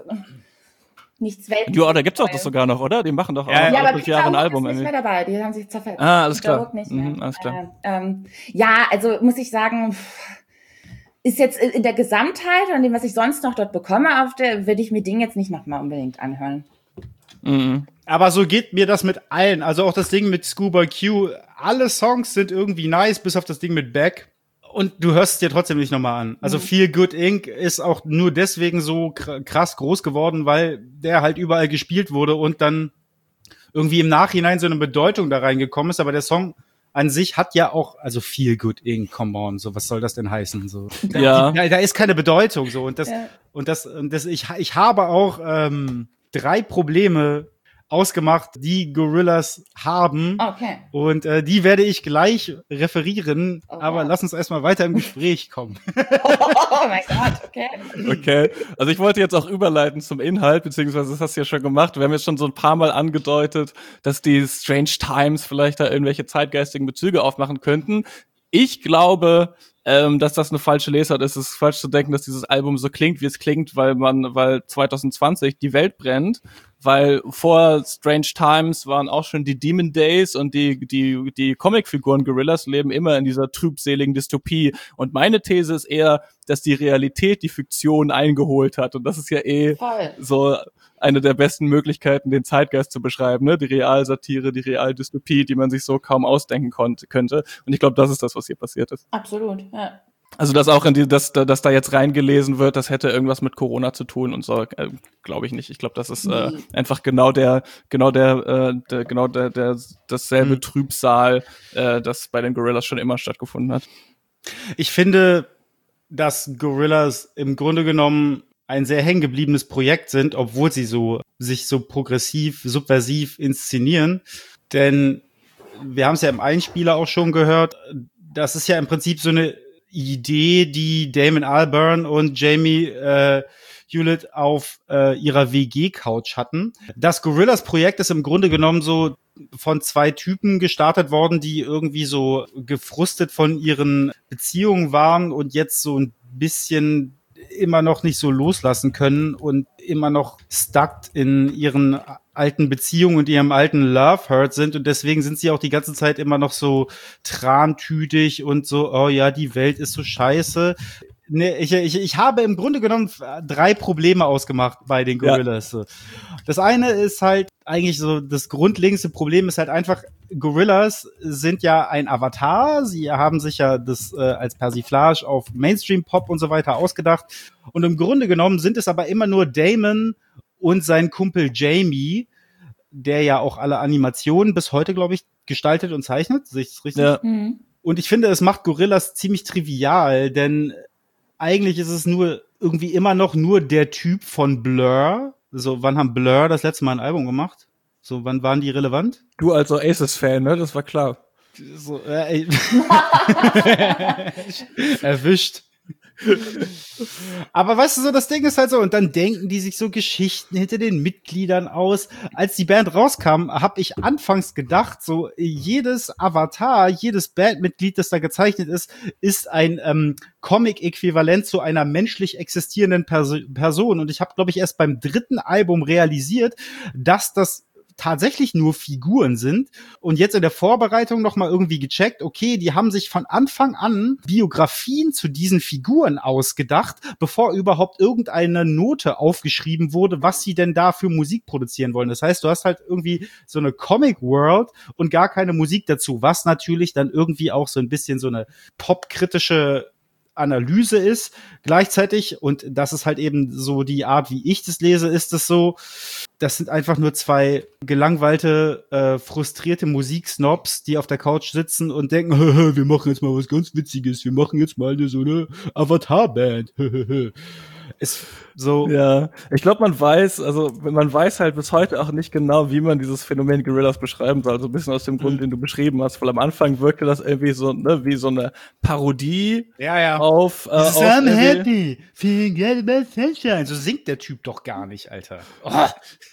nichts Welt. Ja, da gibt's auch das sogar noch, oder? Die machen doch auch ja, ja, aber fünf Jahre ein Album. Ist nicht mehr dabei, die haben sich zerfetzt. Ah, alles klar. Nicht mehr. Mhm, alles klar. Äh, ähm, ja, also muss ich sagen, ist jetzt in der Gesamtheit und dem, was ich sonst noch dort bekomme, auf der, würde ich mir Ding jetzt nicht nochmal unbedingt anhören. Mhm. Aber so geht mir das mit allen. Also auch das Ding mit Scuba Q. Alle Songs sind irgendwie nice, bis auf das Ding mit Beck. Und du hörst es dir trotzdem nicht nochmal an. Also mhm. Feel Good Incorporated ist auch nur deswegen so krass groß geworden, weil der halt überall gespielt wurde und dann irgendwie im Nachhinein so eine Bedeutung da reingekommen ist. Aber der Song an sich hat ja auch, also Feel Good Incorporated, come on, so was soll das denn heißen? So, ja. Da, da ist keine Bedeutung so. Und das, ja. und das, und das, ich, ich habe auch ähm, drei Probleme ausgemacht, die Gorillaz haben. Okay. Und äh, die werde ich gleich referieren. Oh, aber wow. Lass uns erstmal weiter im Gespräch kommen. Oh mein Gott, okay. Okay, also ich wollte jetzt auch überleiten zum Inhalt, beziehungsweise das hast du ja schon gemacht. Wir haben jetzt schon so ein paar Mal angedeutet, dass die Strange Times vielleicht da irgendwelche zeitgeistigen Bezüge aufmachen könnten. Ich glaube, ähm, dass das eine falsche Lesart ist. Es ist falsch zu denken, dass dieses Album so klingt, wie es klingt, weil man, weil zwanzig zwanzig die Welt brennt, weil vor Strange Times waren auch schon die Demon Days und die die die Comicfiguren Gorillaz leben immer in dieser trübseligen Dystopie. Und meine These ist eher, dass die Realität die Fiktion eingeholt hat. Und das ist ja eh Voll. so eine der besten Möglichkeiten, den Zeitgeist zu beschreiben, ne? Die Realsatire, die Realdystopie, die man sich so kaum ausdenken konnte, könnte. Und ich glaube, das ist das, was hier passiert ist. Absolut, ja. Also, dass auch in die, dass, dass da jetzt reingelesen wird, das hätte irgendwas mit Corona zu tun und so, äh, glaube ich nicht. Ich glaube, das ist äh, nee. einfach genau der, genau der, äh, der genau der, der dasselbe hm. Trübsal, äh, das bei den Gorillaz schon immer stattgefunden hat. Ich finde, dass Gorillaz im Grunde genommen ein sehr hängengebliebenes Projekt sind, obwohl sie so sich so progressiv, subversiv inszenieren. Denn wir haben es ja im Einspieler auch schon gehört, das ist ja im Prinzip so eine Idee, die Damon Albarn und Jamie äh, Hewlett auf äh, ihrer W G-Couch hatten. Das Gorillaz-Projekt ist im Grunde genommen so von zwei Typen gestartet worden, die irgendwie so gefrustet von ihren Beziehungen waren und jetzt so ein bisschen immer noch nicht so loslassen können und immer noch stuck in ihren alten Beziehungen und ihrem alten Love-Hurt sind und deswegen sind sie auch die ganze Zeit immer noch so trantütig und so, oh ja, die Welt ist so scheiße. Nee, ich, ich, ich habe im Grunde genommen drei Probleme ausgemacht bei den Gorillas. Ja. Das eine ist halt eigentlich so, das grundlegendste Problem ist halt einfach, Gorillas sind ja ein Avatar. Sie haben sich ja das äh, als Persiflage auf Mainstream-Pop und so weiter ausgedacht. Und im Grunde genommen sind es aber immer nur Damon und sein Kumpel Jamie, der ja auch alle Animationen bis heute, glaube ich, gestaltet und zeichnet. Sehe ich das richtig? Ja. Mhm. Und ich finde, es macht Gorillas ziemlich trivial, denn eigentlich ist es nur irgendwie immer noch nur der Typ von Blur. So, wann haben Blur das letzte Mal ein Album gemacht? So, wann waren die relevant? Du als Oasis-Fan, ne? Das war klar. So, äh, erwischt. Aber weißt du, so das Ding ist halt so, und dann denken die sich so Geschichten hinter den Mitgliedern aus. Als die Band rauskam, habe ich anfangs gedacht, so jedes Avatar, jedes Bandmitglied, das da gezeichnet ist, ist ein ähm, Comic-Äquivalent zu einer menschlich existierenden Perso- Person. Und ich habe, glaube ich, erst beim dritten Album realisiert, dass das tatsächlich nur Figuren sind und jetzt in der Vorbereitung noch mal irgendwie gecheckt, okay, die haben sich von Anfang an Biografien zu diesen Figuren ausgedacht, bevor überhaupt irgendeine Note aufgeschrieben wurde, was sie denn da für Musik produzieren wollen. Das heißt, du hast halt irgendwie so eine Comic-World und gar keine Musik dazu, was natürlich dann irgendwie auch so ein bisschen so eine popkritische Analyse ist. Gleichzeitig, und das ist halt eben so die Art, wie ich das lese, ist es so, das sind einfach nur zwei gelangweilte, äh, frustrierte Musiksnobs, die auf der Couch sitzen und denken, wir machen jetzt mal was ganz Witziges, wir machen jetzt mal eine, so eine Avatar-Band. Ist so. Ja, ich glaube, man weiß, also man weiß halt bis heute auch nicht genau, wie man dieses Phänomen Gorillas beschreiben soll. So ein bisschen aus dem Grund, den du beschrieben hast. Weil am Anfang wirkte das irgendwie so, ne, wie so eine Parodie ja, ja. auf. Äh, auf I'm happy, feeling good about sunshine. So singt der Typ doch gar nicht, Alter. Oh.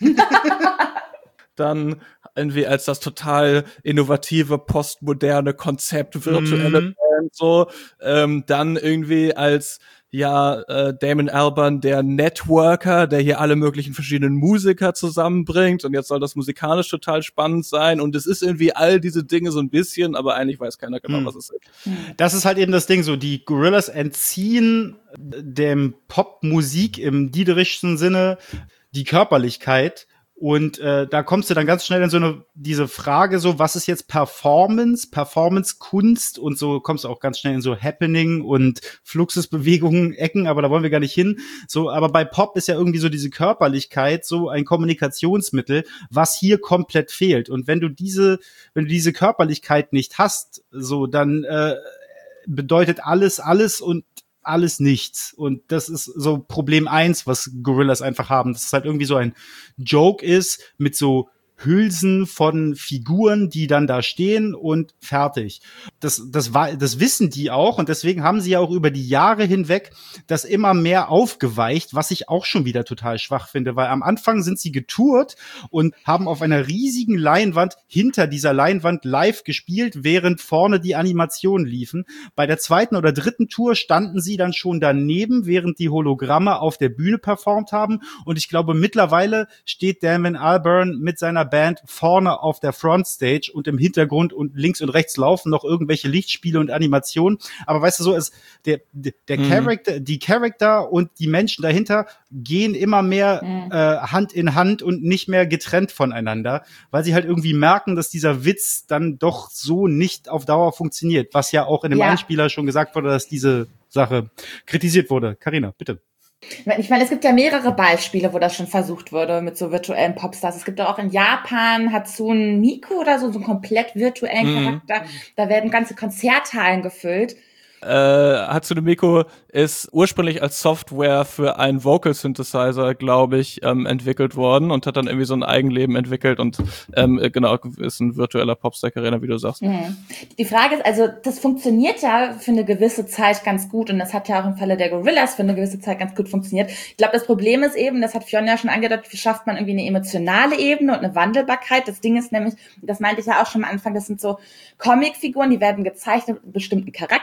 Dann irgendwie als das total innovative, postmoderne Konzept, virtuelle Mhm. Band, so. Ähm, dann irgendwie als ja, äh, Damon Albarn, der Networker, der hier alle möglichen verschiedenen Musiker zusammenbringt und jetzt soll das musikalisch total spannend sein und es ist irgendwie all diese Dinge so ein bisschen, aber eigentlich weiß keiner genau, hm. was es ist. Das ist halt eben das Ding so, die Gorillas entziehen dem Popmusik im diederichsten Sinne die Körperlichkeit. Und äh, da kommst du dann ganz schnell in so eine diese Frage so, was ist jetzt Performance, Performance-Kunst und so kommst du auch ganz schnell in so Happening und Fluxusbewegungen, Ecken, aber da wollen wir gar nicht hin. So, aber bei Pop ist ja irgendwie so diese Körperlichkeit so ein Kommunikationsmittel, was hier komplett fehlt. Und wenn du diese, wenn du diese Körperlichkeit nicht hast, so dann äh, bedeutet alles alles und alles nichts. Und das ist so Problem eins, was Gorillas einfach haben. Dass es halt irgendwie so ein Joke ist mit so Hülsen von Figuren, die dann da stehen und fertig. Das, das war, das wissen die auch und deswegen haben sie ja auch über die Jahre hinweg das immer mehr aufgeweicht, was ich auch schon wieder total schwach finde, weil am Anfang sind sie getourt und haben auf einer riesigen Leinwand hinter dieser Leinwand live gespielt, während vorne die Animationen liefen. Bei der zweiten oder dritten Tour standen sie dann schon daneben, während die Hologramme auf der Bühne performt haben und ich glaube mittlerweile steht Damon Albarn mit seiner Band vorne auf der Frontstage und im Hintergrund und links und rechts laufen noch irgendwelche Lichtspiele und Animationen. Aber weißt du so, ist der, der, der mhm. Charakter, die Charakter und die Menschen dahinter gehen immer mehr mhm. äh, Hand in Hand und nicht mehr getrennt voneinander, weil sie halt irgendwie merken, dass dieser Witz dann doch so nicht auf Dauer funktioniert, was ja auch in dem ja. Einspieler schon gesagt wurde, dass diese Sache kritisiert wurde. Carina, bitte. Ich meine, es gibt ja mehrere Beispiele, wo das schon versucht wurde mit so virtuellen Popstars. Es gibt auch in Japan Hatsune Miku oder so, so einen komplett virtuellen mhm. Charakter. Da werden ganze Konzerthallen gefüllt. Äh, Hatsune Miku ist ursprünglich als Software für einen Vocal Synthesizer, glaube ich, ähm, entwickelt worden und hat dann irgendwie so ein Eigenleben entwickelt und ähm, genau, ist ein virtueller Popstar-Carina, wie du sagst. Mhm. Die Frage ist, also das funktioniert ja für eine gewisse Zeit ganz gut und das hat ja auch im Falle der Gorillas für eine gewisse Zeit ganz gut funktioniert. Ich glaube, das Problem ist eben, das hat Fionn ja schon angedeutet, wie schafft man irgendwie eine emotionale Ebene und eine Wandelbarkeit. Das Ding ist nämlich, das meinte ich ja auch schon am Anfang, das sind so Comicfiguren, die werden gezeichnet mit einem bestimmten Charakter, die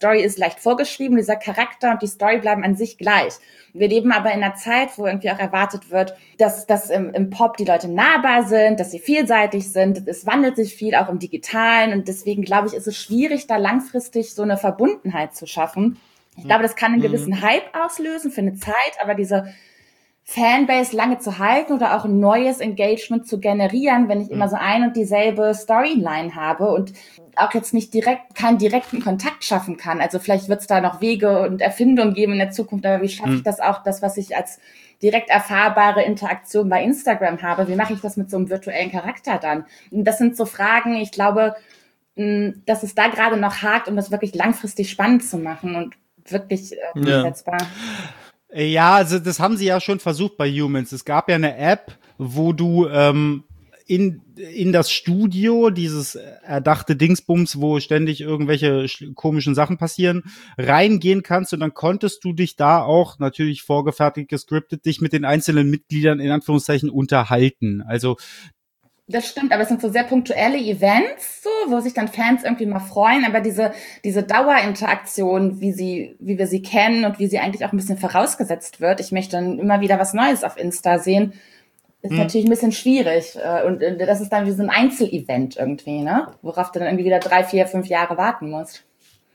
Story ist leicht vorgeschrieben, dieser Charakter und die Story bleiben an sich gleich. Wir leben aber in einer Zeit, wo irgendwie auch erwartet wird, dass, dass im, im Pop die Leute nahbar sind, dass sie vielseitig sind. Es wandelt sich viel auch im Digitalen und deswegen, glaube ich, ist es schwierig, da langfristig so eine Verbundenheit zu schaffen. Ich glaube, das kann einen gewissen Hype auslösen für eine Zeit, aber diese Fanbase lange zu halten oder auch ein neues Engagement zu generieren, wenn ich immer so ein und dieselbe Storyline habe und auch jetzt nicht direkt, keinen direkten Kontakt schaffen kann. Also vielleicht wird es da noch Wege und Erfindungen geben in der Zukunft, aber wie schaffe ich das auch, das, was ich als direkt erfahrbare Interaktion bei Instagram habe, wie mache ich das mit so einem virtuellen Charakter dann? Und das sind so Fragen, ich glaube, dass es da gerade noch hakt, um das wirklich langfristig spannend zu machen und wirklich äh, umsetzbar. Ja. Ja, also das haben sie ja schon versucht bei Humans. Es gab ja eine App, wo du ähm, in in das Studio, dieses erdachte Dingsbums, wo ständig irgendwelche komischen Sachen passieren, reingehen kannst und dann konntest du dich da auch, natürlich vorgefertigt, gescriptet, dich mit den einzelnen Mitgliedern in Anführungszeichen unterhalten. Also das stimmt, aber es sind so sehr punktuelle Events, so, wo sich dann Fans irgendwie mal freuen, aber diese, diese Dauerinteraktion, wie sie, wie wir sie kennen und wie sie eigentlich auch ein bisschen vorausgesetzt wird, ich möchte dann immer wieder was Neues auf Insta sehen, ist hm. natürlich ein bisschen schwierig, und das ist dann wie so ein Einzelevent irgendwie, ne, worauf du dann irgendwie wieder drei, vier, fünf Jahre warten musst.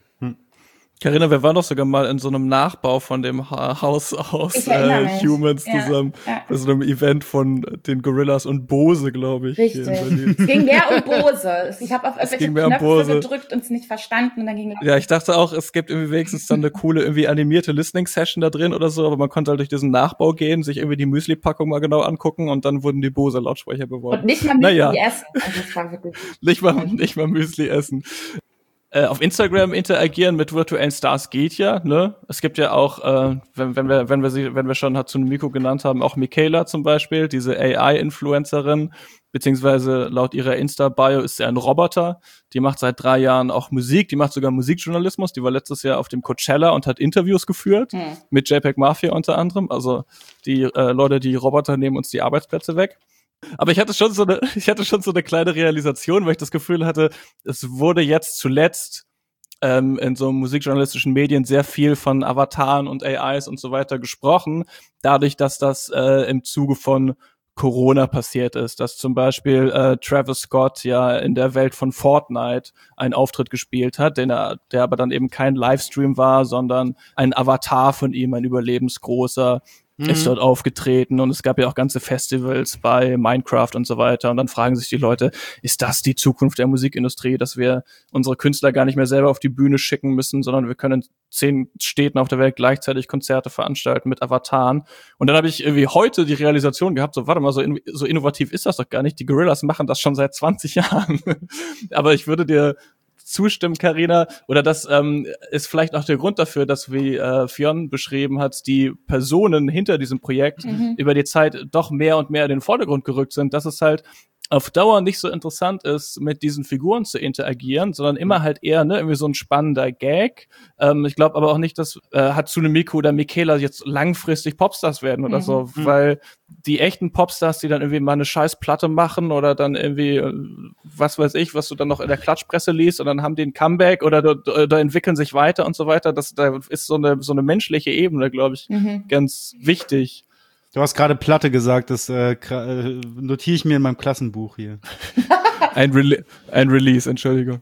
Carina, wir waren doch sogar mal in so einem Nachbau von dem ha- Haus aus äh, Humans ja, zusammen. Ja. Bei so einem Event von den Gorillas und Bose, glaube ich. Richtig. Es ging mehr um Bose. Ich habe auf irgendwelche Knöpfe um gedrückt und es nicht verstanden. Und dann ging ja, ich dachte auch, es gibt irgendwie wenigstens dann eine coole, irgendwie animierte Listening-Session da drin oder so, aber man konnte halt durch diesen Nachbau gehen, sich irgendwie die Müsli-Packung mal genau angucken und dann wurden die Bose-Lautsprecher beworben. Und nicht mal Müsli naja. essen. Also das war wirklich nicht mal, nicht mal Müsli essen. Äh, auf Instagram interagieren mit virtuellen Stars geht ja, ne? Es gibt ja auch, äh, wenn, wenn wir, wenn wir sie, wenn wir schon Hatsune Miku genannt haben, auch Michaela zum Beispiel, diese A I-Influencerin, beziehungsweise laut ihrer Insta-Bio ist sie ein Roboter. Die macht seit drei Jahren auch Musik, die macht sogar Musikjournalismus. Die war letztes Jahr auf dem Coachella und hat Interviews geführt, hm. mit JPEG Mafia unter anderem. Also die äh, Leute, die Roboter nehmen uns die Arbeitsplätze weg. Aber ich hatte schon so eine, ich hatte schon so eine kleine Realisation, weil ich das Gefühl hatte, es wurde jetzt zuletzt ähm, in so musikjournalistischen Medien sehr viel von Avataren und A Is und so weiter gesprochen, dadurch, dass das äh, im Zuge von Corona passiert ist, dass zum Beispiel äh, Travis Scott ja in der Welt von Fortnite einen Auftritt gespielt hat, den er, der aber dann eben kein Livestream war, sondern ein Avatar von ihm, ein überlebensgroßer, Mhm. ist dort aufgetreten und es gab ja auch ganze Festivals bei Minecraft und so weiter und dann fragen sich die Leute, ist das die Zukunft der Musikindustrie, dass wir unsere Künstler gar nicht mehr selber auf die Bühne schicken müssen, sondern wir können in zehn Städten auf der Welt gleichzeitig Konzerte veranstalten mit Avataren. Und dann habe ich irgendwie heute die Realisation gehabt, so warte mal, so, in, so innovativ ist das doch gar nicht, die Gorillas machen das schon seit zwanzig Jahren. Aber ich würde dir zustimmen, Carina, oder das ähm, ist vielleicht auch der Grund dafür, dass, wie äh, Fionn beschrieben hat, die Personen hinter diesem Projekt mhm. über die Zeit doch mehr und mehr in den Vordergrund gerückt sind, dass es halt auf Dauer nicht so interessant ist, mit diesen Figuren zu interagieren, sondern immer halt eher ne irgendwie so ein spannender Gag. Ähm, ich glaube aber auch nicht, dass äh, Hatsune Miku oder Michaela jetzt langfristig Popstars werden oder mhm. so, mhm. weil die echten Popstars, die dann irgendwie mal eine scheiß Platte machen oder dann irgendwie, äh, was weiß ich, was du dann noch in der Klatschpresse liest und dann haben die ein Comeback oder da, da entwickeln sich weiter und so weiter. Das, da ist so eine so eine menschliche Ebene, glaube ich, mhm. ganz wichtig. Du hast gerade Platte gesagt, das äh, notiere ich mir in meinem Klassenbuch hier. Ein, Rele- ein Release, Entschuldigung.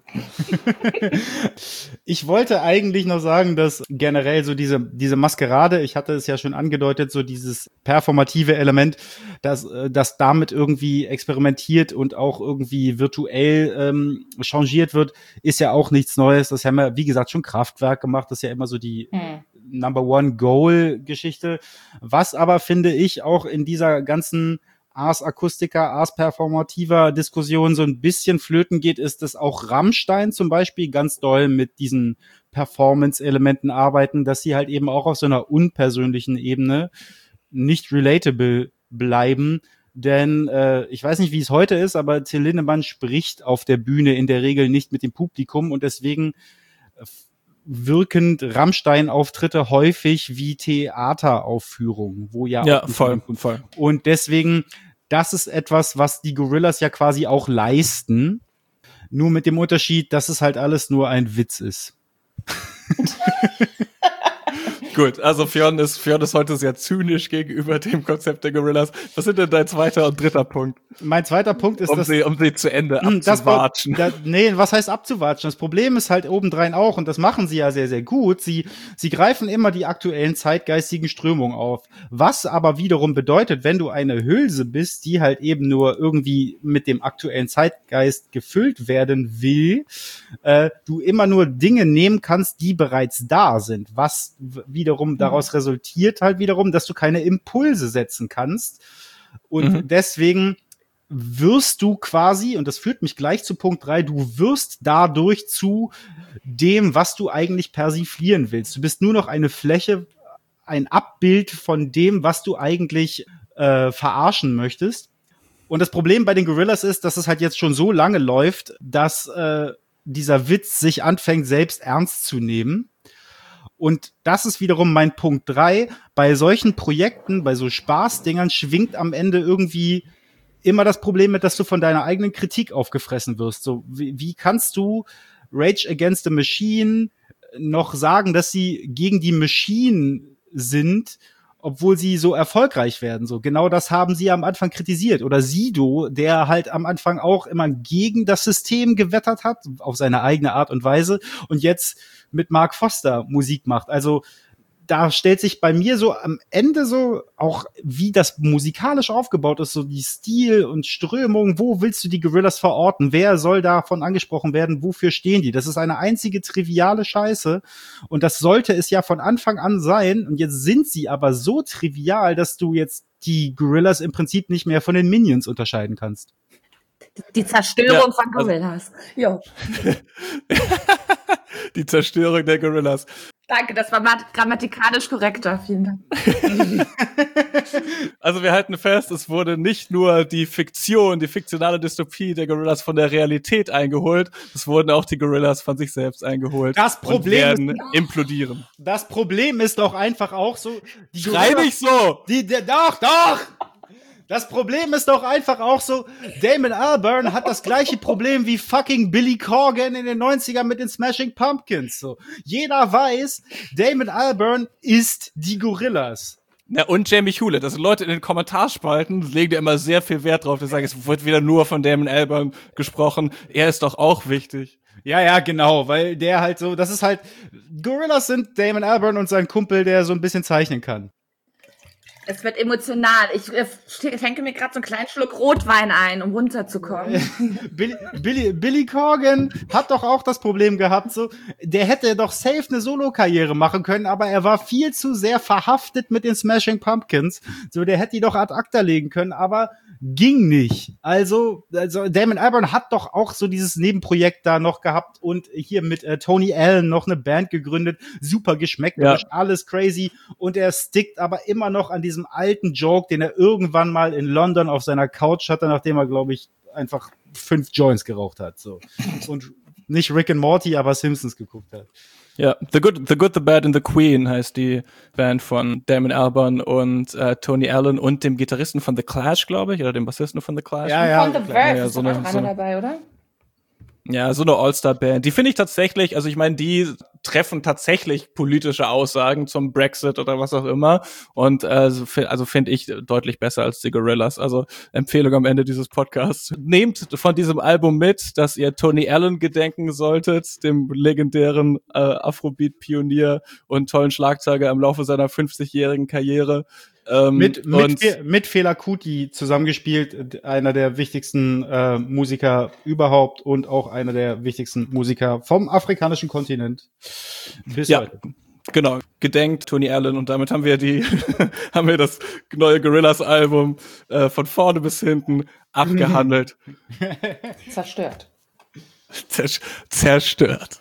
Ich wollte eigentlich noch sagen, dass generell so diese diese Maskerade, ich hatte es ja schon angedeutet, so dieses performative Element, dass das damit irgendwie experimentiert und auch irgendwie virtuell ähm, changiert wird, ist ja auch nichts Neues. Das haben wir, wie gesagt, schon Kraftwerk gemacht. Das ist ja immer so die hm. Number One Goal Geschichte. Was aber, finde ich, auch in dieser ganzen Ars Acoustica, Ars Performativer Diskussion so ein bisschen flöten geht, ist, dass auch Rammstein zum Beispiel ganz doll mit diesen Performance-Elementen arbeiten, dass sie halt eben auch auf so einer unpersönlichen Ebene nicht relatable bleiben. Denn äh, ich weiß nicht, wie es heute ist, aber Till Lindemann spricht auf der Bühne in der Regel nicht mit dem Publikum und deswegen wirkend Rammstein-Auftritte häufig wie Theateraufführungen, wo ja, ja voll, voll. Und deswegen, das ist etwas, was die Gorillas ja quasi auch leisten, nur mit dem Unterschied, dass es halt alles nur ein Witz ist. Gut, also Fionn ist, Fionn ist heute sehr zynisch gegenüber dem Konzept der Gorillas. Was sind denn dein zweiter und dritter Punkt? Mein zweiter Punkt ist, um dass... Sie, um sie zu Ende das, abzuwatschen. Da, nee, was heißt abzuwatschen? Das Problem ist halt obendrein auch, und das machen sie ja sehr, sehr gut, sie, sie greifen immer die aktuellen zeitgeistigen Strömungen auf. Was aber wiederum bedeutet, wenn du eine Hülse bist, die halt eben nur irgendwie mit dem aktuellen Zeitgeist gefüllt werden will, äh, du immer nur Dinge nehmen kannst, die bereits da sind, was wiederum daraus resultiert halt wiederum, dass du keine Impulse setzen kannst. Und mhm. deswegen wirst du quasi, und das führt mich gleich zu Punkt drei, du wirst dadurch zu dem, was du eigentlich persiflieren willst. Du bist nur noch eine Fläche, ein Abbild von dem, was du eigentlich äh, verarschen möchtest. Und das Problem bei den Gorillas ist, dass es halt jetzt schon so lange läuft, dass äh, dieser Witz sich anfängt, selbst ernst zu nehmen. Und das ist wiederum mein Punkt drei. Bei solchen Projekten, bei so Spaßdingern schwingt am Ende irgendwie immer das Problem mit, dass du von deiner eigenen Kritik aufgefressen wirst. So, wie, wie kannst du Rage Against the Machine noch sagen, dass sie gegen die Machine sind, obwohl sie so erfolgreich werden? So, genau das haben sie am Anfang kritisiert. Oder Sido, der halt am Anfang auch immer gegen das System gewettert hat, auf seine eigene Art und Weise, und jetzt mit Mark Foster Musik macht. Also da stellt sich bei mir so am Ende so auch, wie das musikalisch aufgebaut ist, so die Stil und Strömung, wo willst du die Gorillas verorten? Wer soll davon angesprochen werden? Wofür stehen die? Das ist eine einzige triviale Scheiße, und das sollte es ja von Anfang an sein, und jetzt sind sie aber so trivial, dass du jetzt die Gorillas im Prinzip nicht mehr von den Minions unterscheiden kannst. Die Zerstörung ja, von Gorillas. Also, die Zerstörung der Gorillas. Danke, das war grammatikalisch korrekter. Vielen Dank. Also wir halten fest, es wurde nicht nur die Fiktion, die fiktionale Dystopie der Gorillas von der Realität eingeholt, es wurden auch die Gorillas von sich selbst eingeholt. Das Problem und werden ist, implodieren. Das Problem ist doch einfach auch so... Die Schrei nicht so! Die, die, doch, doch! Das Problem ist doch einfach auch so, Damon Albarn hat das gleiche Problem wie fucking Billy Corgan in den neunzigern mit den Smashing Pumpkins. So, jeder weiß, Damon Albarn ist die Gorillas. Ja, und Jamie Hewlett. Also Leute in den Kommentarspalten legen da immer sehr viel Wert drauf. Die sagen, es wird wieder nur von Damon Albarn gesprochen. Er ist doch auch wichtig. Ja, ja, genau, weil der halt so, das ist halt, Gorillas sind Damon Albarn und sein Kumpel, der so ein bisschen zeichnen kann. Es wird emotional. Ich äh, schenke mir gerade so einen kleinen Schluck Rotwein ein, um runterzukommen. Billy, Billy, Billy Corgan hat doch auch das Problem gehabt, so, der hätte doch safe eine Solo-Karriere machen können, aber er war viel zu sehr verhaftet mit den Smashing Pumpkins. So, der hätte die doch ad acta legen können, aber ging nicht. Also, also Damon Albarn hat doch auch so dieses Nebenprojekt da noch gehabt und hier mit äh, Tony Allen noch eine Band gegründet. Super geschmäckerisch, ja. Alles crazy. Und er stickt aber immer noch an diesem alten Joke, den er irgendwann mal in London auf seiner Couch hatte, nachdem er, glaube ich, einfach fünf Joints geraucht hat. So. Und nicht Rick and Morty, aber Simpsons geguckt hat. Ja, The Good, The Good, The Bad and The Queen heißt die Band von Damon Albarn und äh, Tony Allen und dem Gitarristen von The Clash, glaube ich, oder dem Bassisten von The Clash. Ja, ja. Von The Verve ja, ist so auch eine, einer so eine, dabei, oder? Ja, so eine All-Star-Band. Die finde ich tatsächlich, also ich meine, die treffen tatsächlich politische Aussagen zum Brexit oder was auch immer. Und äh, also finde ich deutlich besser als die Gorillas. Also Empfehlung am Ende dieses Podcasts. Nehmt von diesem Album mit, dass ihr Tony Allen gedenken solltet, dem legendären äh, Afrobeat-Pionier und tollen Schlagzeuger im Laufe seiner fünfzigjährigen Karriere. Ähm, mit, mit, mit Fela Kuti zusammengespielt, einer der wichtigsten äh, Musiker überhaupt und auch einer der wichtigsten Musiker vom afrikanischen Kontinent bis ja. heute. Genau, gedenkt Tony Allen, und damit haben wir die haben wir das neue Gorillas-Album äh, von vorne bis hinten abgehandelt. Zerstört. Zers- zerstört.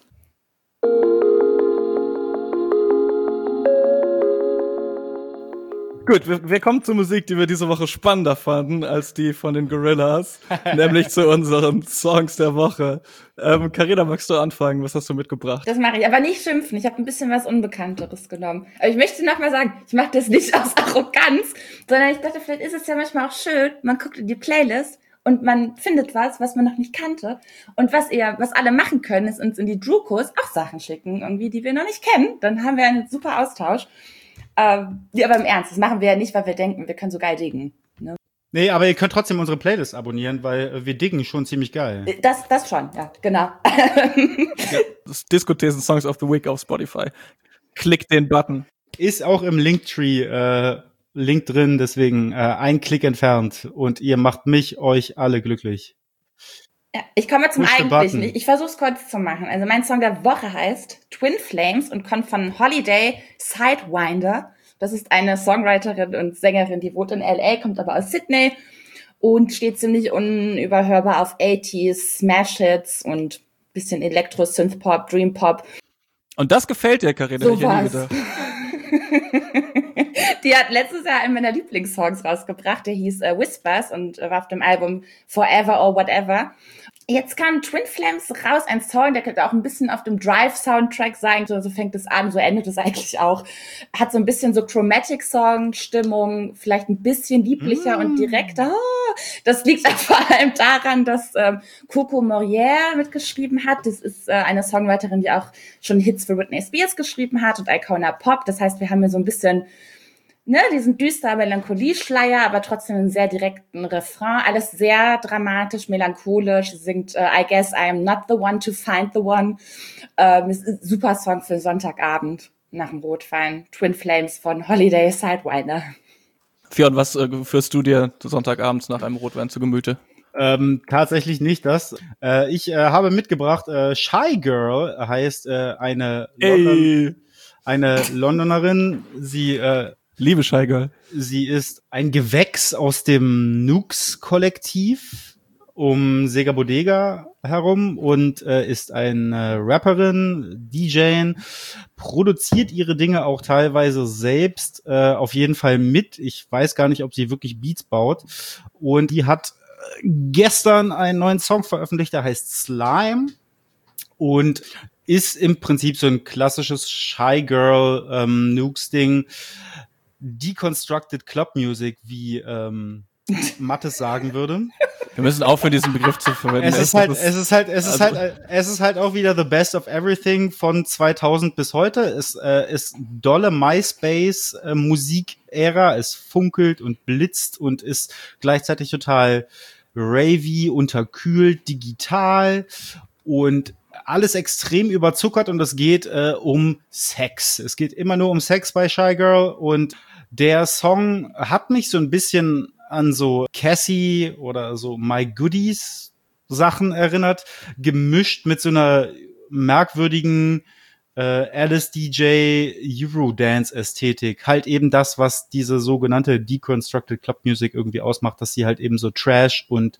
Gut, wir, wir kommen zur Musik, die wir diese Woche spannender fanden als die von den Gorillas, nämlich zu unseren Songs der Woche. Ähm, Carina, magst du anfangen? Was hast du mitgebracht? Das mache ich, aber nicht schimpfen. Ich habe ein bisschen was Unbekannteres genommen. Aber ich möchte noch mal sagen, ich mache das nicht aus Arroganz, sondern ich dachte, vielleicht ist es ja manchmal auch schön, man guckt in die Playlist und man findet was, was man noch nicht kannte. Und was ihr, was alle machen können, ist uns in die Drew-Kurs auch Sachen schicken, irgendwie, die wir noch nicht kennen. Dann haben wir einen super Austausch. Ähm, ja, aber im Ernst, das machen wir ja nicht, weil wir denken, wir können so geil diggen. Ne? Nee, aber ihr könnt trotzdem unsere Playlist abonnieren, weil wir diggen schon ziemlich geil. Das, das schon, ja, genau. Ja, das Diskothesen Songs of the Week auf Spotify. Klickt den Button. Ist auch im Linktree äh, Link drin, deswegen äh, ein Klick entfernt und ihr macht mich, euch alle glücklich. Ja, ich komme zum Push the Eigentlichen. button. Ich, ich versuche es kurz zu machen. Also mein Song der Woche heißt Twin Flames und kommt von Holiday Sidewinder. Das ist eine Songwriterin und Sängerin, die wohnt in L A, kommt aber aus Sydney und steht ziemlich unüberhörbar auf achtziger Smash-Hits und bisschen Elektro, Synthpop, Dreampop. Und das gefällt dir, Carina, So ich hätte nie was. gedacht. Die hat letztes Jahr einen meiner Lieblingssongs rausgebracht, der hieß äh, Whispers und äh, war auf dem Album Forever or Whatever. Jetzt kam Twin Flames raus, ein Song, der könnte auch ein bisschen auf dem Drive-Soundtrack sein, so, so fängt es an, so endet es eigentlich auch. Hat so ein bisschen so Chromatic-Song-Stimmung, vielleicht ein bisschen lieblicher mm. und direkter. Das liegt vor allem daran, dass ähm, Coco Morier mitgeschrieben hat. Das ist äh, eine Songwriterin, die auch schon Hits für Britney Spears geschrieben hat und Icona Pop. Das heißt, wir haben hier so ein bisschen ne, diesen düster Melancholie-Schleier, aber trotzdem einen sehr direkten Refrain. Alles sehr dramatisch, melancholisch. Sie singt uh, I guess I am not the one to find the one. Ähm, ist ein super Song für Sonntagabend nach dem Rotwein. Twin Flames von Holiday Sidewinder. Fionn, was äh, führst du dir Sonntagabends nach einem Rotwein zu Gemüte? Ähm, tatsächlich nicht das. Äh, ich äh, habe mitgebracht, äh, Shy Girl heißt äh, eine, London, eine Londonerin. Sie äh, Liebe Shy Girl. Sie ist ein Gewächs aus dem Nux-Kollektiv um Sega Bodega herum und äh, ist eine Rapperin, D J, produziert ihre Dinge auch teilweise selbst, äh, auf jeden Fall mit. Ich weiß gar nicht, ob sie wirklich Beats baut. Und die hat gestern einen neuen Song veröffentlicht, der heißt Slime und ist im Prinzip so ein klassisches Shy Girl ähm, Nux-Ding. Deconstructed Club Music, wie ähm, Mattes sagen würde. Wir müssen aufhören, diesen Begriff zu verwenden. Es ist halt, es ist halt, es ist also halt, es ist halt auch wieder the best of everything von zweitausend bis heute. Es äh, ist dolle MySpace äh, Musikära. Es funkelt und blitzt und ist gleichzeitig total ravey, unterkühlt, digital und alles extrem überzuckert und es geht äh, um Sex. Es geht immer nur um Sex bei Shy Girl und der Song hat mich so ein bisschen an so Cassie oder so My Goodies Sachen erinnert, gemischt mit so einer merkwürdigen äh, Alice D J Eurodance Ästhetik. Halt eben das, was diese sogenannte Deconstructed Club Music irgendwie ausmacht, dass sie halt eben so Trash und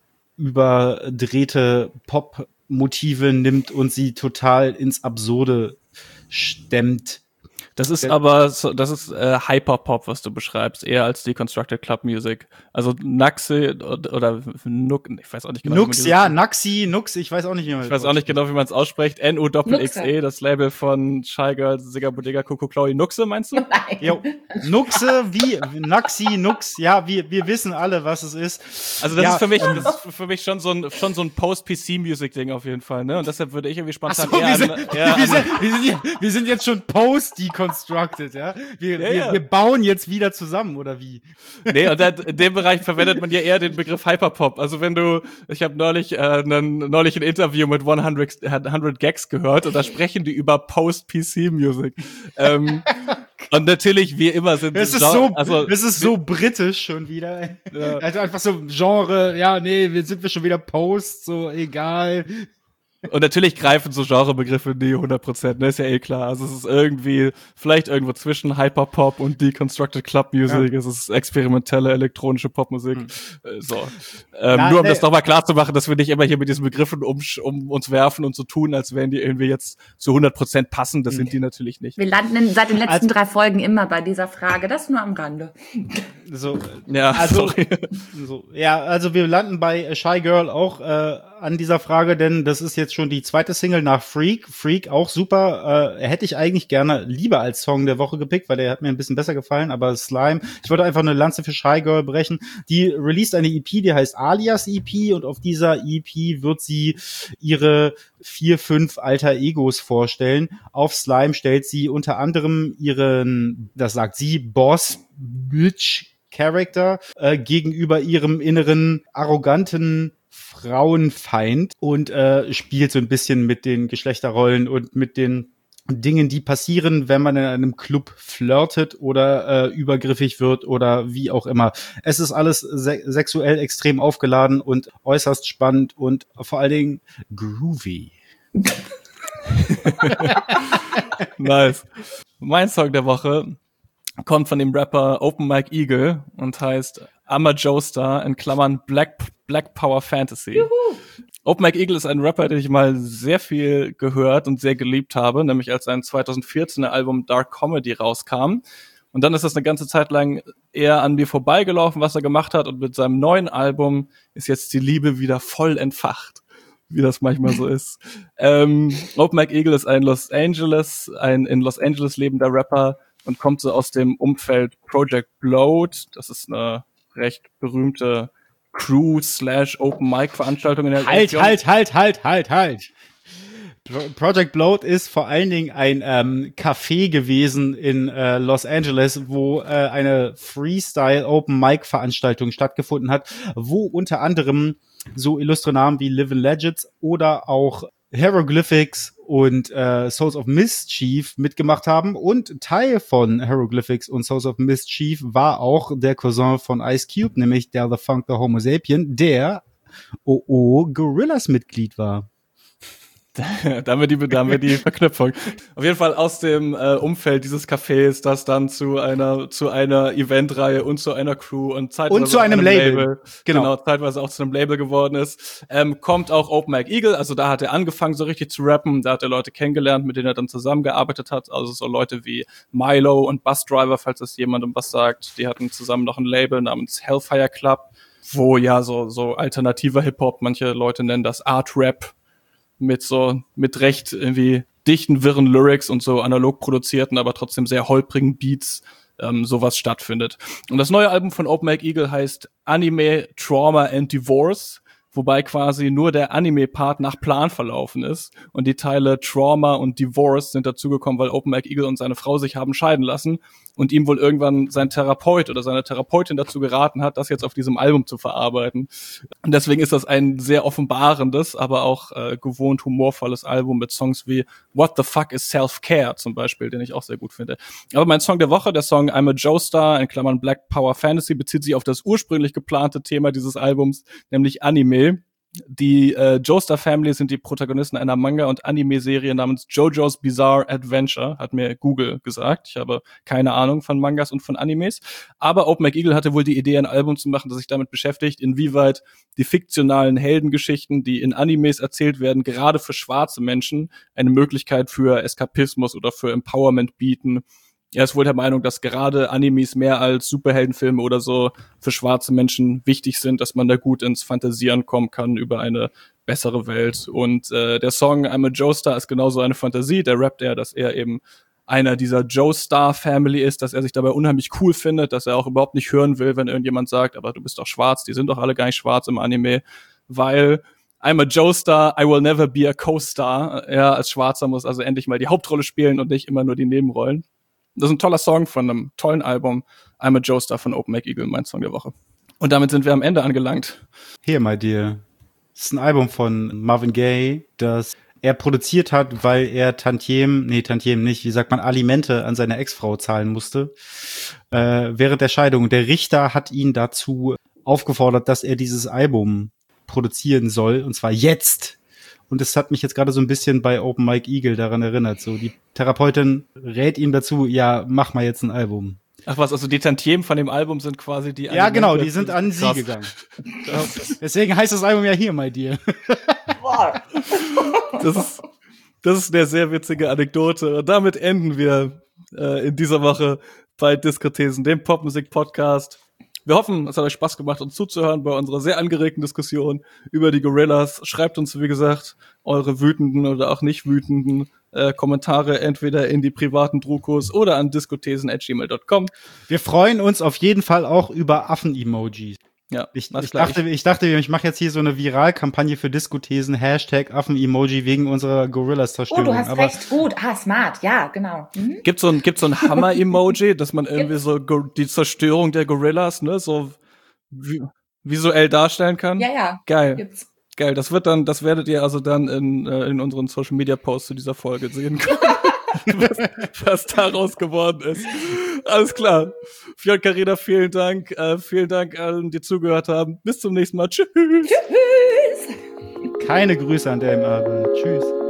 überdrehte Pop Motive nimmt und sie total ins Absurde stemmt. Das ist aber, so, das ist äh, Hyperpop, was du beschreibst, eher als Deconstructed Club Music. Also Naxi oder, oder Nux, ich weiß auch nicht genau. Nux, ja, Naxi, Nux, ich weiß auch nicht, wie man Ich weiß auch nicht genau, wie man es ausspricht. N U X X E, das Label von Shy Girl, Sega Bodega, Coco Chloe. Nuxe, meinst du? Nein. Jo, Nuxe, wie, Naxi, Nux, ja, wir, wir wissen alle, was es ist. Also das ja, ist für mich, das ist für mich schon so ein, schon so ein Post-P C-Music-Ding auf jeden Fall, ne? Und deshalb würde ich irgendwie spontan so, eher wir, sind, an, eher wir, an, sind, wir, sind, jetzt- wir sind jetzt schon Post-Deconstructed, ja? Wir, Ja, wir, ja. wir bauen jetzt wieder zusammen, oder wie? Nee, und dann, in dem Bereich verwendet man ja eher den Begriff Hyperpop. Also wenn du, ich habe neulich äh, einen, neulich ein Interview mit hundert, hundert Gags gehört und da sprechen die über Post-P C-Music. ähm, und natürlich, wie immer, sind Es ist Gen- so, also, es ist so britisch schon wieder. Ja. Also einfach so Genre, ja, nee, wir sind wir schon wieder Post, so egal. Und natürlich greifen so Genrebegriffe nie hundert Prozent, ne, ist ja eh klar. Also es ist irgendwie, vielleicht irgendwo zwischen Hyperpop und Deconstructed Club Music, ja. Es ist experimentelle elektronische Popmusik. Mhm. Äh, so. Ähm, Na, nur um nee. das nochmal klar zu machen, dass wir nicht immer hier mit diesen Begriffen um, um uns werfen und so tun, als wären die irgendwie jetzt zu hundert Prozent passen. Das mhm. sind die natürlich nicht. Wir landen in, seit den letzten Also- drei Folgen immer bei dieser Frage. Das nur am Rande. So, Ja, also, sorry. so, ja, also wir landen bei Shy Girl auch äh, an dieser Frage, denn das ist jetzt jetzt schon die zweite Single nach Freak. Freak auch super. Äh, hätte ich eigentlich gerne lieber als Song der Woche gepickt, weil der hat mir ein bisschen besser gefallen. Aber Slime, ich wollte einfach eine Lanze für Shy Girl brechen. Die released eine E P, die heißt Alias E P. Und auf dieser E P wird sie ihre vier, fünf Alter Egos vorstellen. Auf Slime stellt sie unter anderem ihren, das sagt sie, Boss Bitch Character äh, gegenüber ihrem inneren arroganten Frauenfeind und äh, spielt so ein bisschen mit den Geschlechterrollen und mit den Dingen, die passieren, wenn man in einem Club flirtet oder äh, übergriffig wird oder wie auch immer. Es ist alles se- sexuell extrem aufgeladen und äußerst spannend und vor allen Dingen groovy. Nice. Mein Song der Woche kommt von dem Rapper Open Mike Eagle und heißt I'm a Joestar, in Klammern Black, Black Power Fantasy. Juhu. Open Mike Eagle ist ein Rapper, den ich mal sehr viel gehört und sehr geliebt habe, nämlich als sein zwanzig vierzehner Album Dark Comedy rauskam. Und dann ist das eine ganze Zeit lang eher an mir vorbeigelaufen, was er gemacht hat. Und mit seinem neuen Album ist jetzt die Liebe wieder voll entfacht, wie das manchmal so ist. ähm, Open Mike Eagle ist ein Los Angeles, ein in Los Angeles lebender Rapper und kommt so aus dem Umfeld Project Bloat. Das ist eine recht berühmte Crew-slash-Open-Mic-Veranstaltung in der Halt, halt, halt, halt, halt, halt. Project Bloat ist vor allen Dingen ein ähm, Café gewesen in äh, Los Angeles, wo äh, eine Freestyle-Open-Mic-Veranstaltung stattgefunden hat, wo unter anderem so illustre Namen wie Living Legends oder auch Hieroglyphics und äh, Souls of Mischief mitgemacht haben. Und Teil von Hieroglyphics und Souls of Mischief war auch der Cousin von Ice Cube, nämlich der The Funk the Homo Sapien, der O O Gorillaz-Mitglied war. da haben wir die, da haben wir die Verknüpfung. Auf jeden Fall aus dem äh, Umfeld dieses Cafés, das dann zu einer zu einer Eventreihe und zu einer Crew und zeitweise und zu einem, einem Label, Label genau. genau, zeitweise auch zu einem Label geworden ist, ähm, kommt auch Open Mike Eagle. Also da hat er angefangen, so richtig zu rappen. Da hat er Leute kennengelernt, mit denen er dann zusammengearbeitet hat. Also so Leute wie Milo und Bus Driver, falls das jemandem was sagt. Die hatten zusammen noch ein Label namens Hellfire Club, wo ja so so alternativer Hip-Hop, manche Leute nennen das Art Rap, mit so, mit recht irgendwie dichten, wirren Lyrics und so analog produzierten, aber trotzdem sehr holprigen Beats, ähm, sowas stattfindet. Und das neue Album von Open Mike Eagle heißt Anime, Trauma and Divorce, wobei quasi nur der Anime-Part nach Plan verlaufen ist und die Teile Trauma und Divorce sind dazugekommen, weil Open Mike Eagle und seine Frau sich haben scheiden lassen und ihm wohl irgendwann sein Therapeut oder seine Therapeutin dazu geraten hat, das jetzt auf diesem Album zu verarbeiten. Und deswegen ist das ein sehr offenbarendes, aber auch äh, gewohnt humorvolles Album mit Songs wie What the Fuck is Self-Care zum Beispiel, den ich auch sehr gut finde. Aber mein Song der Woche, der Song I'm a Joestar, in Klammern Black Power Fantasy, bezieht sich auf das ursprünglich geplante Thema dieses Albums, nämlich Anime. Die äh, Joestar Family sind die Protagonisten einer Manga- und Anime-Serie namens JoJo's Bizarre Adventure, hat mir Google gesagt. Ich habe keine Ahnung von Mangas und von Animes. Aber Open Mike Eagle hatte wohl die Idee, ein Album zu machen, das sich damit beschäftigt, inwieweit die fiktionalen Heldengeschichten, die in Animes erzählt werden, gerade für schwarze Menschen eine Möglichkeit für Eskapismus oder für Empowerment bieten. Er ist wohl der Meinung, dass gerade Animes mehr als Superheldenfilme oder so für schwarze Menschen wichtig sind, dass man da gut ins Fantasieren kommen kann über eine bessere Welt. Und äh, der Song I'm a Joestar ist genauso eine Fantasie. Der rappt er, dass er eben einer dieser Joestar-Family ist, dass er sich dabei unheimlich cool findet, dass er auch überhaupt nicht hören will, wenn irgendjemand sagt, aber du bist doch schwarz, die sind doch alle gar nicht schwarz im Anime, weil I'm a Joestar, I will never be a Co-Star. Er als Schwarzer muss also endlich mal die Hauptrolle spielen und nicht immer nur die Nebenrollen. Das ist ein toller Song von einem tollen Album. I'm a Joestar von Open Mike Eagle, mein Song der Woche. Und damit sind wir am Ende angelangt. Here, my dear. Das ist ein Album von Marvin Gaye, das er produziert hat, weil er Tantiem, nee, Tantiem nicht, wie sagt man, Alimente an seine Ex-Frau zahlen musste. Äh, während der Scheidung. Der Richter hat ihn dazu aufgefordert, dass er dieses Album produzieren soll, und zwar jetzt. Und es hat mich jetzt gerade so ein bisschen bei Open Mike Eagle daran erinnert. So, die Therapeutin rät ihm dazu, ja, mach mal jetzt ein Album. Ach was, also die Tantiemen von dem Album sind quasi die... Ja, genau, die sind an sie gegangen. Deswegen heißt das Album ja Here, my dear. Das ist, das ist eine sehr witzige Anekdote. Und damit enden wir äh, in dieser Woche bei Diskothesen, dem Popmusik-Podcast. Wir hoffen, es hat euch Spaß gemacht, uns zuzuhören bei unserer sehr angeregten Diskussion über die Gorillas. Schreibt uns, wie gesagt, eure wütenden oder auch nicht wütenden äh, Kommentare entweder in die privaten Drukos oder an diskothesen at gmail dot com. Wir freuen uns auf jeden Fall auch über Affen-Emojis. Ja, ich, ich, dachte, ich dachte, ich mache jetzt hier so eine Viralkampagne für Diskothesen, Hashtag Affen-Emoji wegen unserer Gorillas-Zerstörung. Oh, du hast Aber recht, gut. Ah, smart, ja, genau. Mhm. Gibt so ein, gibt so ein Hammer-Emoji, dass man irgendwie so go- die Zerstörung der Gorillas, ne, so vi- visuell darstellen kann? Ja, ja. Geil. Gibt's. Geil, das wird dann, das werdet ihr also dann in, äh, in unseren Social Media Posts zu dieser Folge sehen können, was, was daraus geworden ist. Alles klar. Fjord Carina, vielen Dank. Äh, vielen Dank allen, die zugehört haben. Bis zum nächsten Mal. Tschüss. Tschüss. keine Grüße an Damon Albarn. Tschüss.